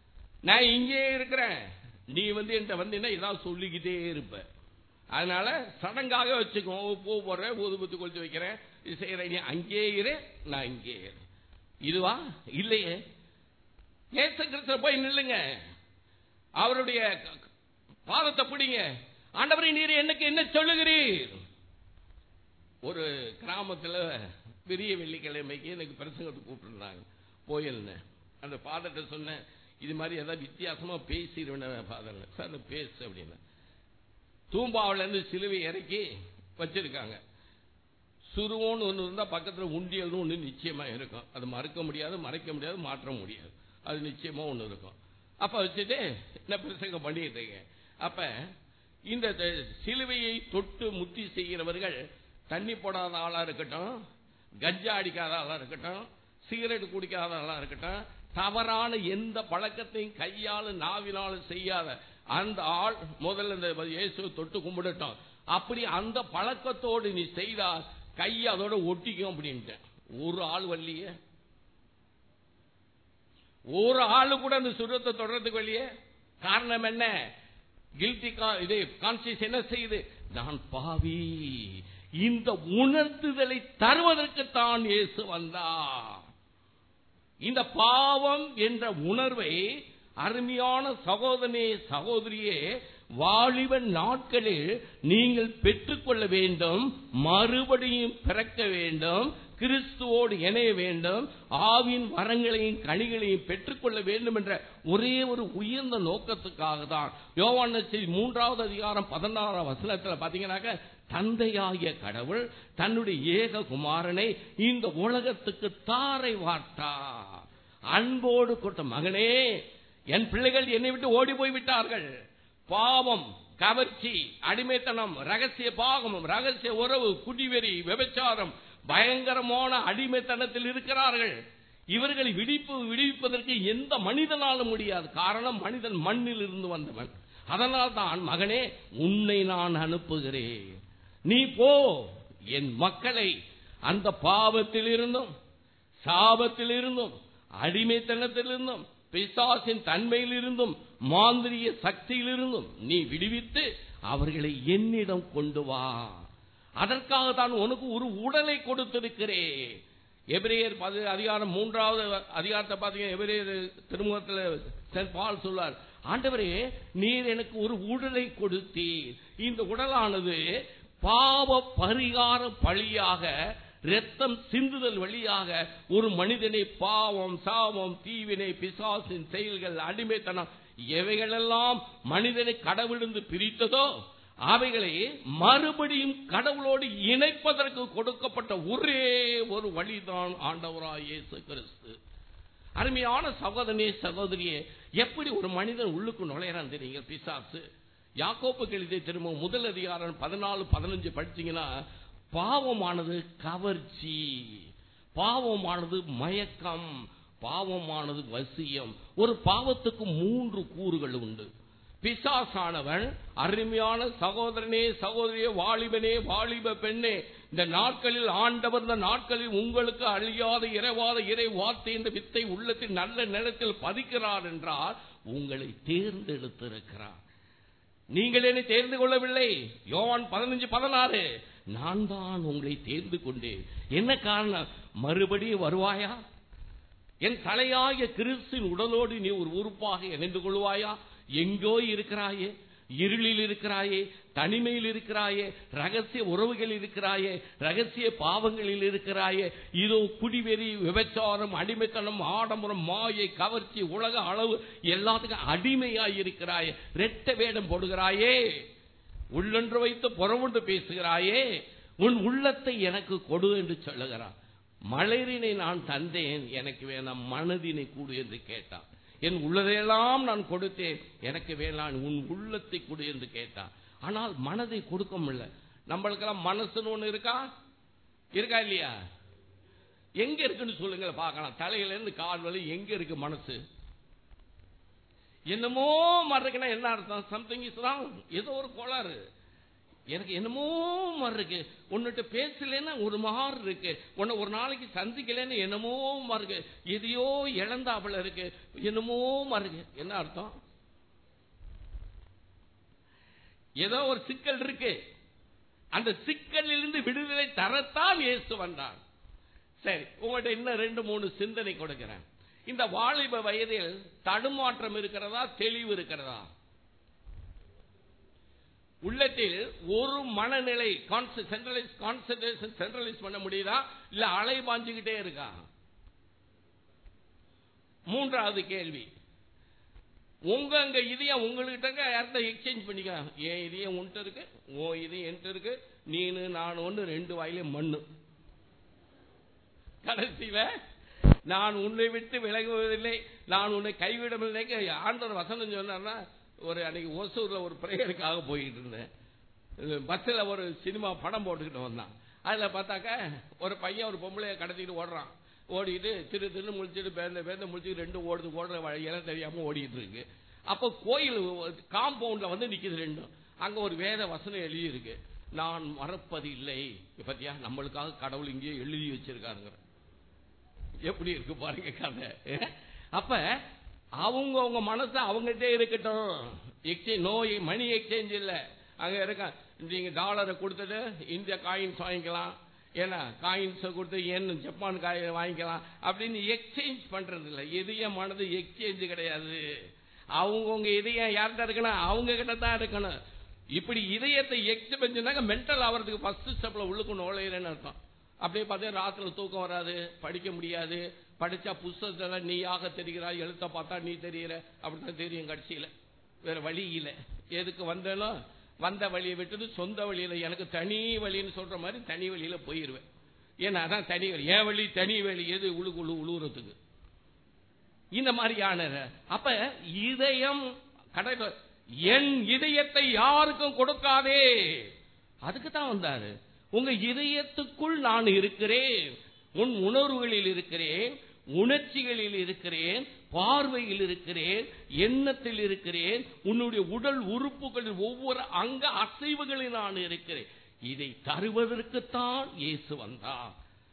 நான் இங்கே இருக்கிறேன், நீ வந்து என்கிட்ட வந்தீங்கன்னா ஏதாவது சொல்லிக்கிட்டே இருப்ப. அதனால சடங்காக வச்சுக்கோ, பூ போடுறேன், ஊதுபத்தி கொளுத்தி வைக்கிறேன், இது செய்யறேன், நீ அங்கே இரு, நான் இங்கே இரு. இதுவா? இல்லையே. இயேசு கிறிஸ்துவ போய் நில்லுங்க, அவருடைய பாதத்தை பிடிங்க. ஆண்டவரே, நீர் எனக்கு என்ன சொல்லுகிறீர்? ஒரு கிராமத்தில் பெரிய வெள்ளிக்கிழமைக்கு எனக்கு பிரசங்கத்துக்கு கூப்பிட்டுருந்தாங்க. போயிருந்தேன். அந்த ஃபாதர்கிட்ட சொன்னேன், இது மாதிரி ஏதாவது வித்தியாசமா பேசிடுவேன் ஃபாதர். சார் பேசு அப்படின்னு. தூம்பாவில இருந்து சிலுவை இறக்கி வச்சிருக்காங்க. சுருவோன்னு ஒன்று இருந்தால் பக்கத்தில் உண்டியல்னு ஒன்று நிச்சயமா இருக்கும். அது மறுக்க முடியாது, மறைக்க முடியாது, மாற்ற முடியாது. அது நிச்சயமா ஒன்று இருக்கும். அப்ப வச்சுட்டு என்ன பிரசங்கம் பண்ணிட்டு இருக்கேன். அப்ப இந்த சிலுவையை தொட்டு முத்தி செய்கிறவர்கள் தண்ணி போடாத ஆளா இருக்கட்டும், கஞ்சா அடிக்காத ஆளா இருக்கட்டும், சிகரெட் குடிக்காத ஆளா இருக்கட்டும், தவறான எந்த பழக்கத்தையும் கையாலும் நாவினாலும் செய்யாத அந்த ஆள் முதல்ல இந்த இயேசுவை தொட்டு கும்பிடட்டும். அப்படி அந்த பழக்கத்தோடு நீ செய்தா கையை அதோட ஒட்டிக்கும் அப்படின்ட்டு ஒரு ஆள் வரலையே. ஒரு ஆளு கூட அந்த சுரத்தை தொடர்றதுக்கு வரலையே. காரணம் என்ன? கில்டி இது கான்சியஸ் என்ன செய்யுது? நான் பாவி. இந்த உணர்த்துதலை தருவதற்கு தான் இயேசு வந்தார். இந்த பாவம் என்ற உணர்வை அருமையான சகோதரனே சகோதரியே, வாலிப நாட்களில் நீங்கள் பெற்றுக்கொள்ள வேண்டும். மறுபடியும் பிறக்க வேண்டும், கிறிஸ்துவோடு இணைய வேண்டும், ஆவின் வரங்களையும் கனிகளையும் பெற்றுக்கொள்ள வேண்டும் என்ற ஒரே ஒரு உயர்ந்த நோக்கத்துக்காக தான் யோவான் செய்தி மூன்றாவது அதிகாரம் பதினாறாம் வசனத்தில் பாத்தீங்கன்னாக்க, தந்தையாகிய கடவுள் தன்னுடைய ஏக குமாரனை இந்த உலகத்துக்கு தாரை வார்த்தார். அன்போடு கொண்ட மகனே, என் பிள்ளைகள் என்னை விட்டு ஓடி போய் விட்டார்கள். பாவம், கவர்ச்சி, அடிமைத்தனம், ரகசிய பாகமும், ரகசிய உறவு, குடிவெறி, விபச்சாரம், பயங்கரமான அடிமைத்தனத்தில் இருக்கிறார்கள். இவர்களை விடுப்பு விடுவிப்பதற்கு எந்த மனிதனாலும் முடியாது. காரணம், மனிதன் மண்ணில் இருந்து வந்தவன். அதனால் தான் மகனே, உன்னை நான் அனுப்புகிறேன், நீ போ, என் மக்களை அந்த பாவத்தில் இருந்தும், சாபத்தில் இருந்தும், அடிமைத்தனத்தில் இருந்தும், பிசாசின் தன்மையில் இருந்தும், மாந்திரிய சக்தியில் இருந்தும் நீ விடுவித்து அவர்களை என்னிடம் கொண்டு வா. அதற்காக தான் உனக்கு ஒரு உடலை கொடுத்திருக்கிறேன். எபிரேயர் அதிகாரம் மூன்றாவது அதிகாரத்தை பார்த்தீங்கன்னா, எபிரேயர் திருமுகத்தில் சென்ட் பால் சொல்வார், ஆண்டவரே, நீர் எனக்கு ஒரு உடலை கொடுத்தீர். இந்த உடலானது பாவ பரிகார பலியாக, ரத்தம் சிந்துதல் வழியாக ஒரு மனிதனை பாவம், சாபம், தீவினை, பிசாசின் செயல்கள், அடிமைத்தனம், எவைகளெல்லாம் மனிதனை கடவுளிருந்து பிரித்ததோ அவைகளை மறுபடியும் கடவுளோடு இணைப்பதற்கு கொடுக்கப்பட்ட ஒரே ஒரு வழிதான் ஆண்டவராய் இயேசு கிறிஸ்து. அருமையான சகோதரனே சகோதரியே, எப்படி ஒரு மனிதன் உள்ளுக்கு நுழையறான் தெரியுங்க? பிசாசு. யாக்கோபுக்கு எழுதிய திரும்ப முதல் அதிகாரம் பதினாலு பதினஞ்சு படிச்சீங்கன்னா, பாவமானது கவர்ச்சி, பாவமானது மயக்கம், பாவமானது வசியம். ஒரு பாவத்துக்கு மூன்று கூறுகள் உண்டு. பிசாசானவன், அருமையான சகோதரனே சகோதரியே, வாலிபனே வாலிப பெண்ணே, இந்த நாட்களில் ஆண்டவர் இந்த நாட்களில் உங்களுக்கு அழியாத இறைவாத இறை வார்த்தை என்ற வித்தை உள்ளத்தில் நல்ல நிலத்தில் பதிக்கிறார் என்றால் உங்களை தேர்ந்தெடுத்திருக்கிறார். நீங்கள் என்னை தேர்ந்து கொள்ளவில்லை. யோவான் பதினஞ்சு பதினாறு, நான் தான் உங்களை தேர்ந்து கொண்டேன். என்ன காரணம்? மறுபடியும் வருவாயா? என் தலையாய கிறிஸ்துவின் உடலோடு நீ ஒரு உறுப்பாக இணைந்து கொள்வாயா? எங்கோ இருக்கிறாயே, இருளில் இருக்கிறாயே, தனிமையில் இருக்கிறாயே, ரகசிய உறவுகள் இருக்கிறாயே, ரகசிய பாவங்களில் இருக்கிறாயே, இதோ குடிவெறி, விபச்சாரம், அடிமைத்தனம், ஆடம்பரம், மாயை, கவர்ச்சி, உலக அளவு எல்லாத்துக்கும் அடிமையாய் இருக்கிறாயே, ரெட்ட வேடம் போடுகிறாயே, உள்ளொன்று வைத்து புறமுண்டு பேசுகிறாயே, உன் உள்ளத்தை எனக்கு கொடு என்று சொல்லுகிறான். மலரினை நான் தந்தேன், எனக்கு வேணாம் மனதினை கூடு என்று கேட்டான். என் உள்ளதையெல்லாம் நான் கொடுத்தேன், எனக்கு வேணாம் உன் உள்ளத்தை கொடு என்று கேட்டான். ஆனால் மனதை கொடுக்க முடியல. நம்மளுக்கெல்லாம் மனசுன்னு ஒண்ணு இருக்கா இருக்கா இல்லையா? எங்க இருக்குன்னு சொல்லுங்க பார்க்கலாம். தலையில இருந்து கால் வலி எங்க இருக்கு மனசு? என்னமோ மறக்கணும். என்ன அர்த்தம்? Something is wrong. ஏதோ ஒரு கோளாறு. எனக்கு என்னமோ மாதிரி இருக்கு, உன்னிட்ட பேசலன்னா ஒரு மாதிரி இருக்கு, உன்னை ஒரு நாளைக்கு சந்திக்கலன்னு என்னமோ மாதிரி இருக்கு, எதையோ இழந்தாப்புல இருக்கு, என்னமோ மாதிரி இருக்கு. என்ன அர்த்தம்? ஏதோ ஒரு சிக்கல் இருக்கு. அந்த சிக்கலிலிருந்து விடுதலை தரத்தான் இயேசு வந்தார். சரி, உங்கள்கிட்ட இன்னும் ரெண்டு மூணு சிந்தனை கொடுக்கிறேன். இந்த வாலிப வயதில் தடுமாற்றம் இருக்கிறதா, தெளிவு இருக்கிறதா? உள்ளத்தில் ஒரு மனநிலை சென்ட்ரலைஸ் கான்சென்ட்ரேஷன் சென்ட்ரலைஸ் பண்ண முடியுதா, இல்ல அலை பாஞ்சுக்கிட்டே இருக்கா? மூன்றாவது கேள்வி, உங்க அங்க இதயம் உங்ககிட்ட யார்கிட்ட எக்ஸ்சேஞ்ச் பண்ணிக்க, என் இதயம் உன்கிட்ட இருக்கு, உன் இதயம் என்கிட்ட இருக்கு, நீனு நான் ஒன்று, ரெண்டு வாயிலே மண்ணு. கடைசியில நான் உன்னை விட்டு விலகுவதில்லை, நான் உன்னை கைவிடவில்லை. ஆண்டவர் வசனம் சொன்னா, ஒரு அன்னைக்கு ஓசூர்ல ஒரு பிரேயருக்காக போயிட்டு இருந்தேன். பஸ்ல ஒரு சினிமா படம் போட்டுக்கிட்டு வந்தான். அதுல பார்த்தாக்க ஒரு பையன் ஒரு பொம்பளைய கடத்திட்டு ஓடுறான். ஓடிட்டு திரு திரு முடிச்சுட்டு பேர்ந்த பேர்ந்த முடிச்சுட்டு ரெண்டு ஓடுது, ஓடுற இடம் தெரியாம ஓடிட்டு இருக்கு. அப்ப கோயில் காம்பவுண்ட்ல வந்து நிக்குது ரெண்டும். அங்க ஒரு வேத வசனம் எழுதி இருக்கு, நான் மறப்பது இல்லை. பத்தியா, நம்மளுக்காக கடவுள் இங்கே எழுதி வச்சிருக்காருங்க. எப்படி இருக்கு பாருங்க கதை. அப்ப அவங்க அவங்க மனசு அவங்ககிட்ட இருக்கட்டும். எக்ஸ்சேஞ்ச் நோ மணி எக்ஸ்சேஞ்ச் இல்ல. அங்க இருக்க நீங்க டாலரை கொடுத்துட்டு இந்தியா காயின்ஸ் வாங்கிக்கலாம், ஏன்னா காயின்ஸ் கொடுத்து ஏன் ஜப்பான் காயின் வாங்கிக்கலாம் அப்படின்னு எக்ஸ்சேஞ்ச் பண்றது இல்லை. இதயம் மனது எக்ஸ்சேஞ்ச் கிடையாது. அவங்கவுங்க இதயம் யார்கிட்ட இருக்கணும், அவங்க கிட்ட தான் இருக்கணும். இப்படி இதயத்தை எக்ஸ்பென்ஷனாக மென்டல் ஆகிறதுக்கு ஃபர்ஸ்ட் ஸ்டெப்ல உள்ளுக்கு நுழையிறேன்னு அர்த்தம். அப்படியே பார்த்தா ராத்திரி தூக்கம் வராது, படிக்க முடியாது, படிச்சா புஸ்தகத்துல நீயாக தெரிகிறாய், எழுத்த பார்த்தா நீ தெரிகிற, அப்படித்தான் தெரியும். கடைசியில வேற வழி இல்லை. எதுக்கு வந்தேனோ வந்த வழியை விட்டுட்டு சொந்த வழியில எனக்கு தனி வழின்னு சொல்ற மாதிரி தனி வழியில போயிருவேன். ஏன்னா அதான் தனி வழி, ஏன் வழி தனி வழி, எது உழுகு உழு உழுவுறதுக்கு இந்த மாதிரியான. அப்ப இதயம் கடை, என் இதயத்தை யாருக்கும் கொடுக்காதே, அதுக்கு தான் வந்தாரு. உங்க இதயத்துக்குள் நான் இருக்கிறேன், உன் உணர்வுகளில் இருக்கிறேன், உணர்ச்சிகளில் இருக்கிறேன், பார்வையில் இருக்கிறேன், எண்ணத்தில் இருக்கிறேன், உன்னுடைய உடல் உறுப்புகளில் ஒவ்வொரு அங்க அசைவுகளில் நான் இருக்கிறேன். இதை தருவதற்குத்தான் இயேசு வந்தார்,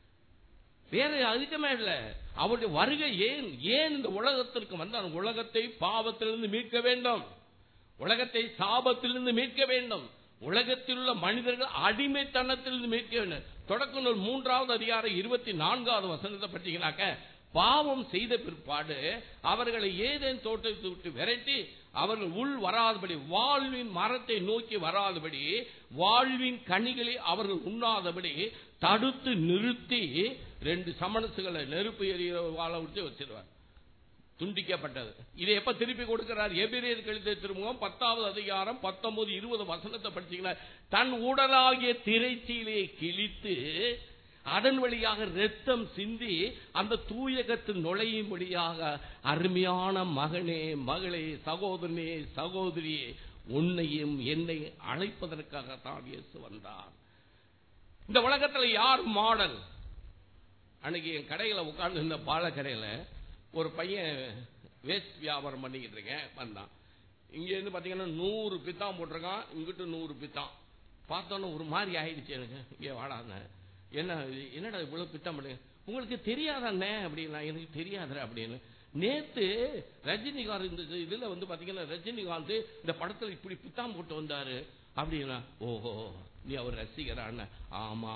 வேற அதிகமே இல்ல. அவருடைய வருகை ஏன் ஏன் இந்த உலகத்திற்கு வந்தார்? உலகத்தை பாவத்திலிருந்து மீட்க வேண்டும், உலகத்தை சாபத்திலிருந்து மீட்க வேண்டும், உலகத்தில் உள்ள மனிதர்கள் அடிமைத்தனத்திலிருந்து மீட்க வேண்டும். தொடக்க நூல் மூன்றாவது அதிகாரம் இருபத்தி நான்காவது வசனத்தை பற்றிங்கனாக்க, பாவம் செய்த பிற்பாடு அவர்களை ஏதேன் தோட்டத்தை விட்டு விரட்டி அவர்கள் உள் வராதபடி, வாழ்வின் மரத்தை நோக்கி வராதபடி, வாழ்வின் கனிகளை அவர்கள் உண்ணாதபடி தடுத்து நிறுத்தி ரெண்டு சமணசுகளை நெருப்பு எறிகிற வாழ விட்டு வச்சிருவார். துண்டிக்கப்பட்டது. இதை எப்ப திருப்பி கொடுக்கிறார்? எபிரேயர் எழுதிய திருமுகம் பத்தாவது அதிகாரம் பத்தொன்பது இருபது வசனத்தை படிச்சீங்கன்னா, தன் உடலாகிய திரைச்சீலையை கிழித்து அதன் வழியாக ரத்தம் சிந்தி அந்த தூயகத்தில் நுழையும்படியாக, அருமையான மகனே, மகளே, சகோதரனே, சகோதரியே, உன்னையும் என்னை அழைப்பதற்காகத்தான் இயேசு வந்தார். இந்த உலகத்தில் யார் மாடல்? அன்னைக்கு என் கடையில உட்கார்ந்து இந்த பாலக்கரையில ஒரு பையன் வேஸ்ட் வியாபாரம் பண்ணிக்கிட்டு இருக்கேன் வந்தான். இங்க இருந்து பாத்தீங்கன்னா நூறு பித்தான் போட்டிருக்கான், இங்கிட்டு நூறு பித்தான். பார்த்தோன்னு ஒரு மாதிரி ஆயிடுச்சு எனக்கு. இங்கே வாடாங்க, என்ன என்னடா இவ்வளவு பித்தம் பண்ணு, உங்களுக்கு தெரியாதானே அப்படின்னா, எனக்கு தெரியாத அப்படின்னு. நேத்து ரஜினிகாந்த் இந்த இதுல வந்து பாத்தீங்கன்னா, ரஜினிகாந்த் இந்த படத்துல இப்படி பித்தாம் போட்டு வந்தாரு அப்படின்னா, ஓஹோ நீ அவர் ரசிகரான? ஆமா.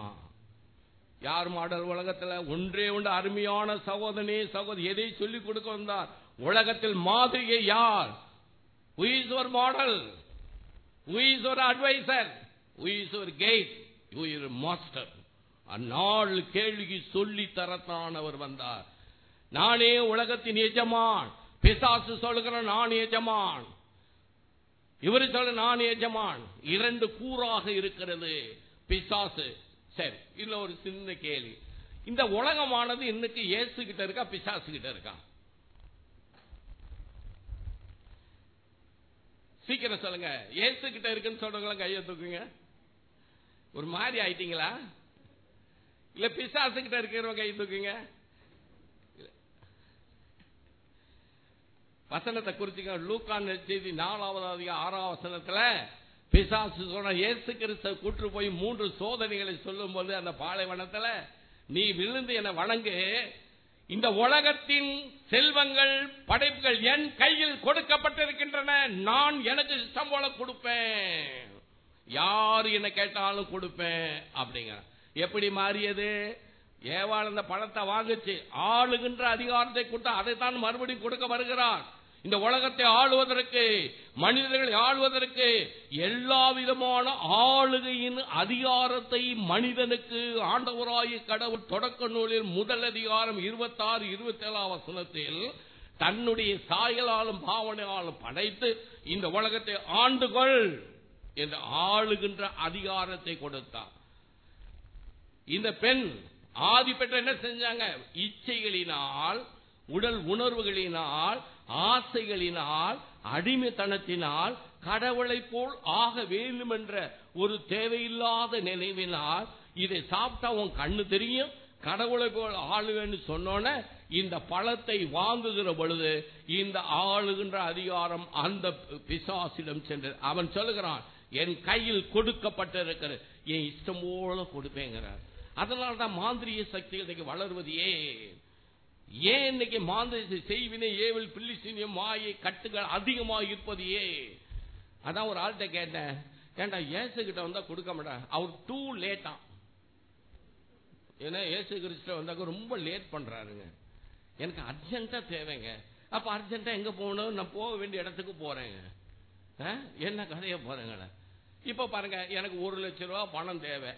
யார் மாடல் உலகத்துல? ஒன்றே ஒன்று, அருமையான சகோதரனே, சகோதரி, எதை சொல்லிக் கொடுக்க வந்தார்? உலகத்தில் மாதிரியை யார்? Who is your model? Who is your advisor? Who is your guide? Who is your master? அந்நாள் கேள்விக்கு சொல்லி தரத்தான் அவர் வந்தார். நானே உலகத்தின் எஜமான். பிசாசு சொல்லுகிற நான் எஜமான், இவரு சொல்ல நான் எஜமான். இரண்டு கூறாக இருக்கிறது பிசாசு. சரி, இல்ல ஒரு சின்ன கேள்வி, இந்த உலகமானது இன்னைக்கு இயேசு கிட்ட இருக்கா, பிசாசு கிட்ட இருக்கா? சீக்கிரம் சொல்லுங்க. இயேசு கிட்ட இருக்குன்னு சொல்றவங்க கையை தூக்குங்க. ஒரு மாதிரி ஆயிட்டீங்களா? இல்ல பிசாசு கிட்ட இருக்கிறவங்க கை தூக்குங்க. வசனத்தை குறிச்சுங்க. லூக்கான் செய்தி நாலாவது அதிகாரம் ஆறாவது வசனத்துல பிசாசு சொன்ன இயேசு கிறிஸ்து கூற்று போய் மூன்று சோதனைகளை சொல்லும் போது அந்த பாலைவனத்துல நீ விழுந்து என வணங்கு, இந்த உலகத்தின் செல்வங்கள் படைப்புகள் என் கையில் கொடுக்கப்பட்டிருக்கின்றன, நான் எனக்கு இஷ்டம் போல கொடுப்பேன், யாரு என்ன கேட்டாலும் கொடுப்பேன் அப்படிங்கிற. எப்படி மாறியது? ஏவாள் அந்த பழத்தை வாங்குச்சு, ஆளுகின்ற அதிகாரத்தை கொடுத்தா அதைத்தான் மறுபடியும் கொடுக்க வருகிறார். இந்த உலகத்தை ஆளுவதற்கு, மனிதர்களை ஆளுவதற்கு எல்லா விதமான ஆளுகையின் அதிகாரத்தை மனிதனுக்கு ஆண்டவராகிய கடவுள் தொடக்க நூலில் முதல் அதிகாரம் இருபத்தி ஆறு இருபத்தி ஏழாம் வசனத்தில் தன்னுடைய சாயலாலும் பாவனையாலும் படைத்து இந்த உலகத்தை ஆண்டுகொள் என்று ஆளுகின்ற அதிகாரத்தை கொடுத்தார். இந்த பெண் ஆதி பெற்ற என்ன செஞ்சாங்க? இச்சைகளினால், உடல் உணர்வுகளினால், ஆசைகளினால், அடிமைத்தனத்தினால், கடவுளை போல் ஆக வேண்டும் என்ற ஒரு தேவையில்லாத நினைவினால், இதை சாப்பிட்டா உன் கண்ணு தெரியும், கடவுளை போல் ஆளுவேன்னு சொன்னோன்னே இந்த பழத்தை வாங்குகிற பொழுது இந்த ஆளுகின்ற அதிகாரம் அந்த பிசாசிடம் சென்றது. அவன் சொல்லுகிறான், என் கையில் கொடுக்கப்பட்டிருக்கிறது, என் இஷ்டம் போல கொடுப்பேங்கிறார். அதனால்தான் மாந்திரிய சக்திகள் இன்னைக்கு வளர்வது. ஏன் ஏன் இன்னைக்கு மாந்திரிய செய்வினை, ஏவல், பில்லிசீனியம், மாயை, கட்டுகள் அதிகமாக இருப்பது ஏன்? அதான் ஒரு ஆள்கிட்ட கேட்டேன், ஏண்டா இயேசு கிட்ட வந்தா கொடுக்க மாட்டா, அவர் டூ லேட்டா, ஏன்னா இயேசு கிறிஸ்து வந்தாக்க ரொம்ப லேட் பண்றாருங்க, எனக்கு அர்ஜென்ட்டா தேவைங்க. அப்ப அர்ஜென்ட்டா எங்க போகணும்? நான் போக வேண்டிய இடத்துக்கு போறேங்க. என்ன கதைய போறேங்க. இப்ப பாருங்க, எனக்கு ஒரு லட்சம் ரூபாய் பணம் தேவை,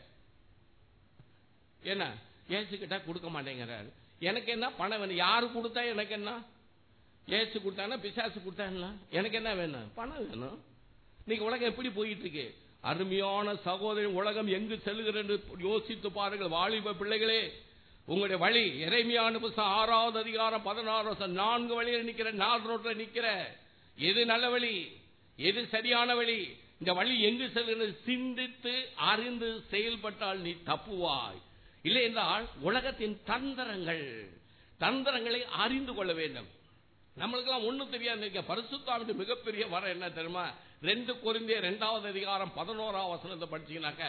என்ன இயேசு கிட்ட கொடுக்க மாட்டேங்கிறாரு. எனக்கு என்ன பணம் வேணும்? யாரு கொடுத்தா எனக்கு என்ன? இயேசு கொடுத்தானா பிசாசு கொடுத்தா? எனக்கு என்ன வேணும்? பணம் வேணும். இன்னைக்கு உலகம் எப்படி போயிட்டு இருக்கு? அருமையான சகோதரி, உலகம் எங்கு செல்கிறது யோசித்து பாருங்கள். வாலிப பிள்ளைகளே, உங்களுடைய வழி எரேமியாவின் புத்தகம் ஆறாவது அதிகாரம் பதினாறு வருஷம் நான்கு வழியில் நிக்கிற, நாலு ரோட்ல நிக்கிற, எது நல்ல வழி, எது சரியான வழி, இந்த வழி எங்கு செல்கிறது சிந்தித்து அறிந்து செயல்பட்டால் நீ தப்புவாய். இல்லை என்றால் உலகத்தின் தந்திரங்கள் தந்திரங்களை அறிந்து கொள்ள வேண்டும். நம்மளுக்கு எல்லாம் ஒண்ணும் தெரியாது. பரிசுத்தாவின் மிகப்பெரிய வர என்ன தெரியுமா? ரெண்டு கொரிந்தியர் இரண்டாவது அதிகாரம் பதினோராம் வசனத்தை படிச்சீங்கன்னாக்க,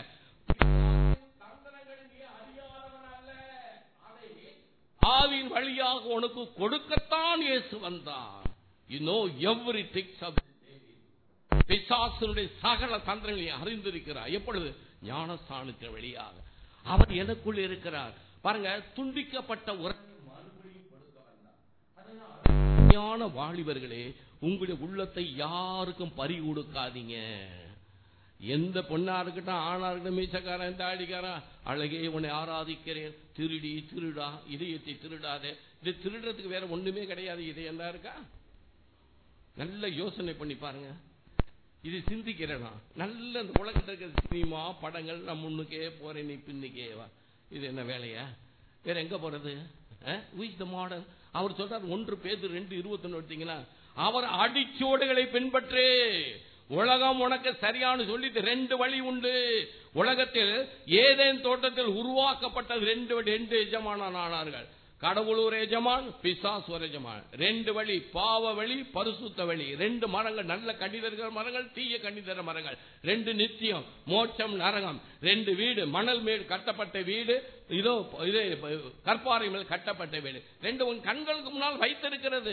ஆவியின் வழியாக உனக்கு கொடுக்கத்தான் இயேசு வந்தார். You know everything of பிசாசுடைய சகல தந்திரங்களை அறிந்திருக்கிறார். எப்பொழுது? ஞானஸ்நானத்தின் வழியாக அவர் எனக்குள் இருக்கிறார். பாருங்க, துண்டிக்கப்பட்ட ஒரு வாலிபர்களே, உங்களுடைய உள்ளத்தை யாருக்கும் பறி கொடுக்காதீங்க. எந்த பொண்ணா இருக்கட்டும், ஆணா இருக்கட்டும், மீசக்காரன், தாடிக்காரன், அழகே உன்னை ஆராதிக்கிறேன், திருடி திருடா, இதயத்தை திருடாதே. இது திருடுறதுக்கு வேற ஒண்ணுமே கிடையாது. இதயம் என்ன இருக்கா? நல்ல யோசனை பண்ணி பாருங்க. இது சிந்திக்கிறேனா? நல்ல இந்த உலகத்தில் இருக்கிற சினிமா படங்கள், நான் முன்னுக்கே போறேன், நீ பின்னுக்கே வா, இது என்ன வேலையா? வேற எங்க போறது? மாடல் அவர் சொல்றார், ஒன்று பேதுரு ரெண்டு இருபத்தி ஒன்னு எடுத்தீங்கன்னா, அவர் அடிச்சோடுகளை பின்பற்று, உலகம் உனக்கு சரியான சொல்லிட்டு ரெண்டு வழி உண்டு. உலகத்தில் ஏதேன் தோட்டத்தில் உருவாக்கப்பட்டது ரெண்டு வழி, ரெண்டு எஜமானான் ஆனார்கள். கடவுள் ஒரு எஜமான், பிசாசு ஒரு எஜமான். ரெண்டு வழி, பாவ வழி, பரிசுத்த வழி. ரெண்டு மரங்கள், நல்ல கணிதர்கள் மரங்கள், தீய கணிதர மரங்கள். ரெண்டு நித்தியம், மோட்சம், நரகம். ரெண்டு வீடு, மணல் மேல் கட்டப்பட்ட வீடு, இதோ இது கற்பாறை மேல் கட்டப்பட்ட வீடு. ரெண்டு உன் கண்களுக்கு முன்னால் வைத்திருக்கிறது.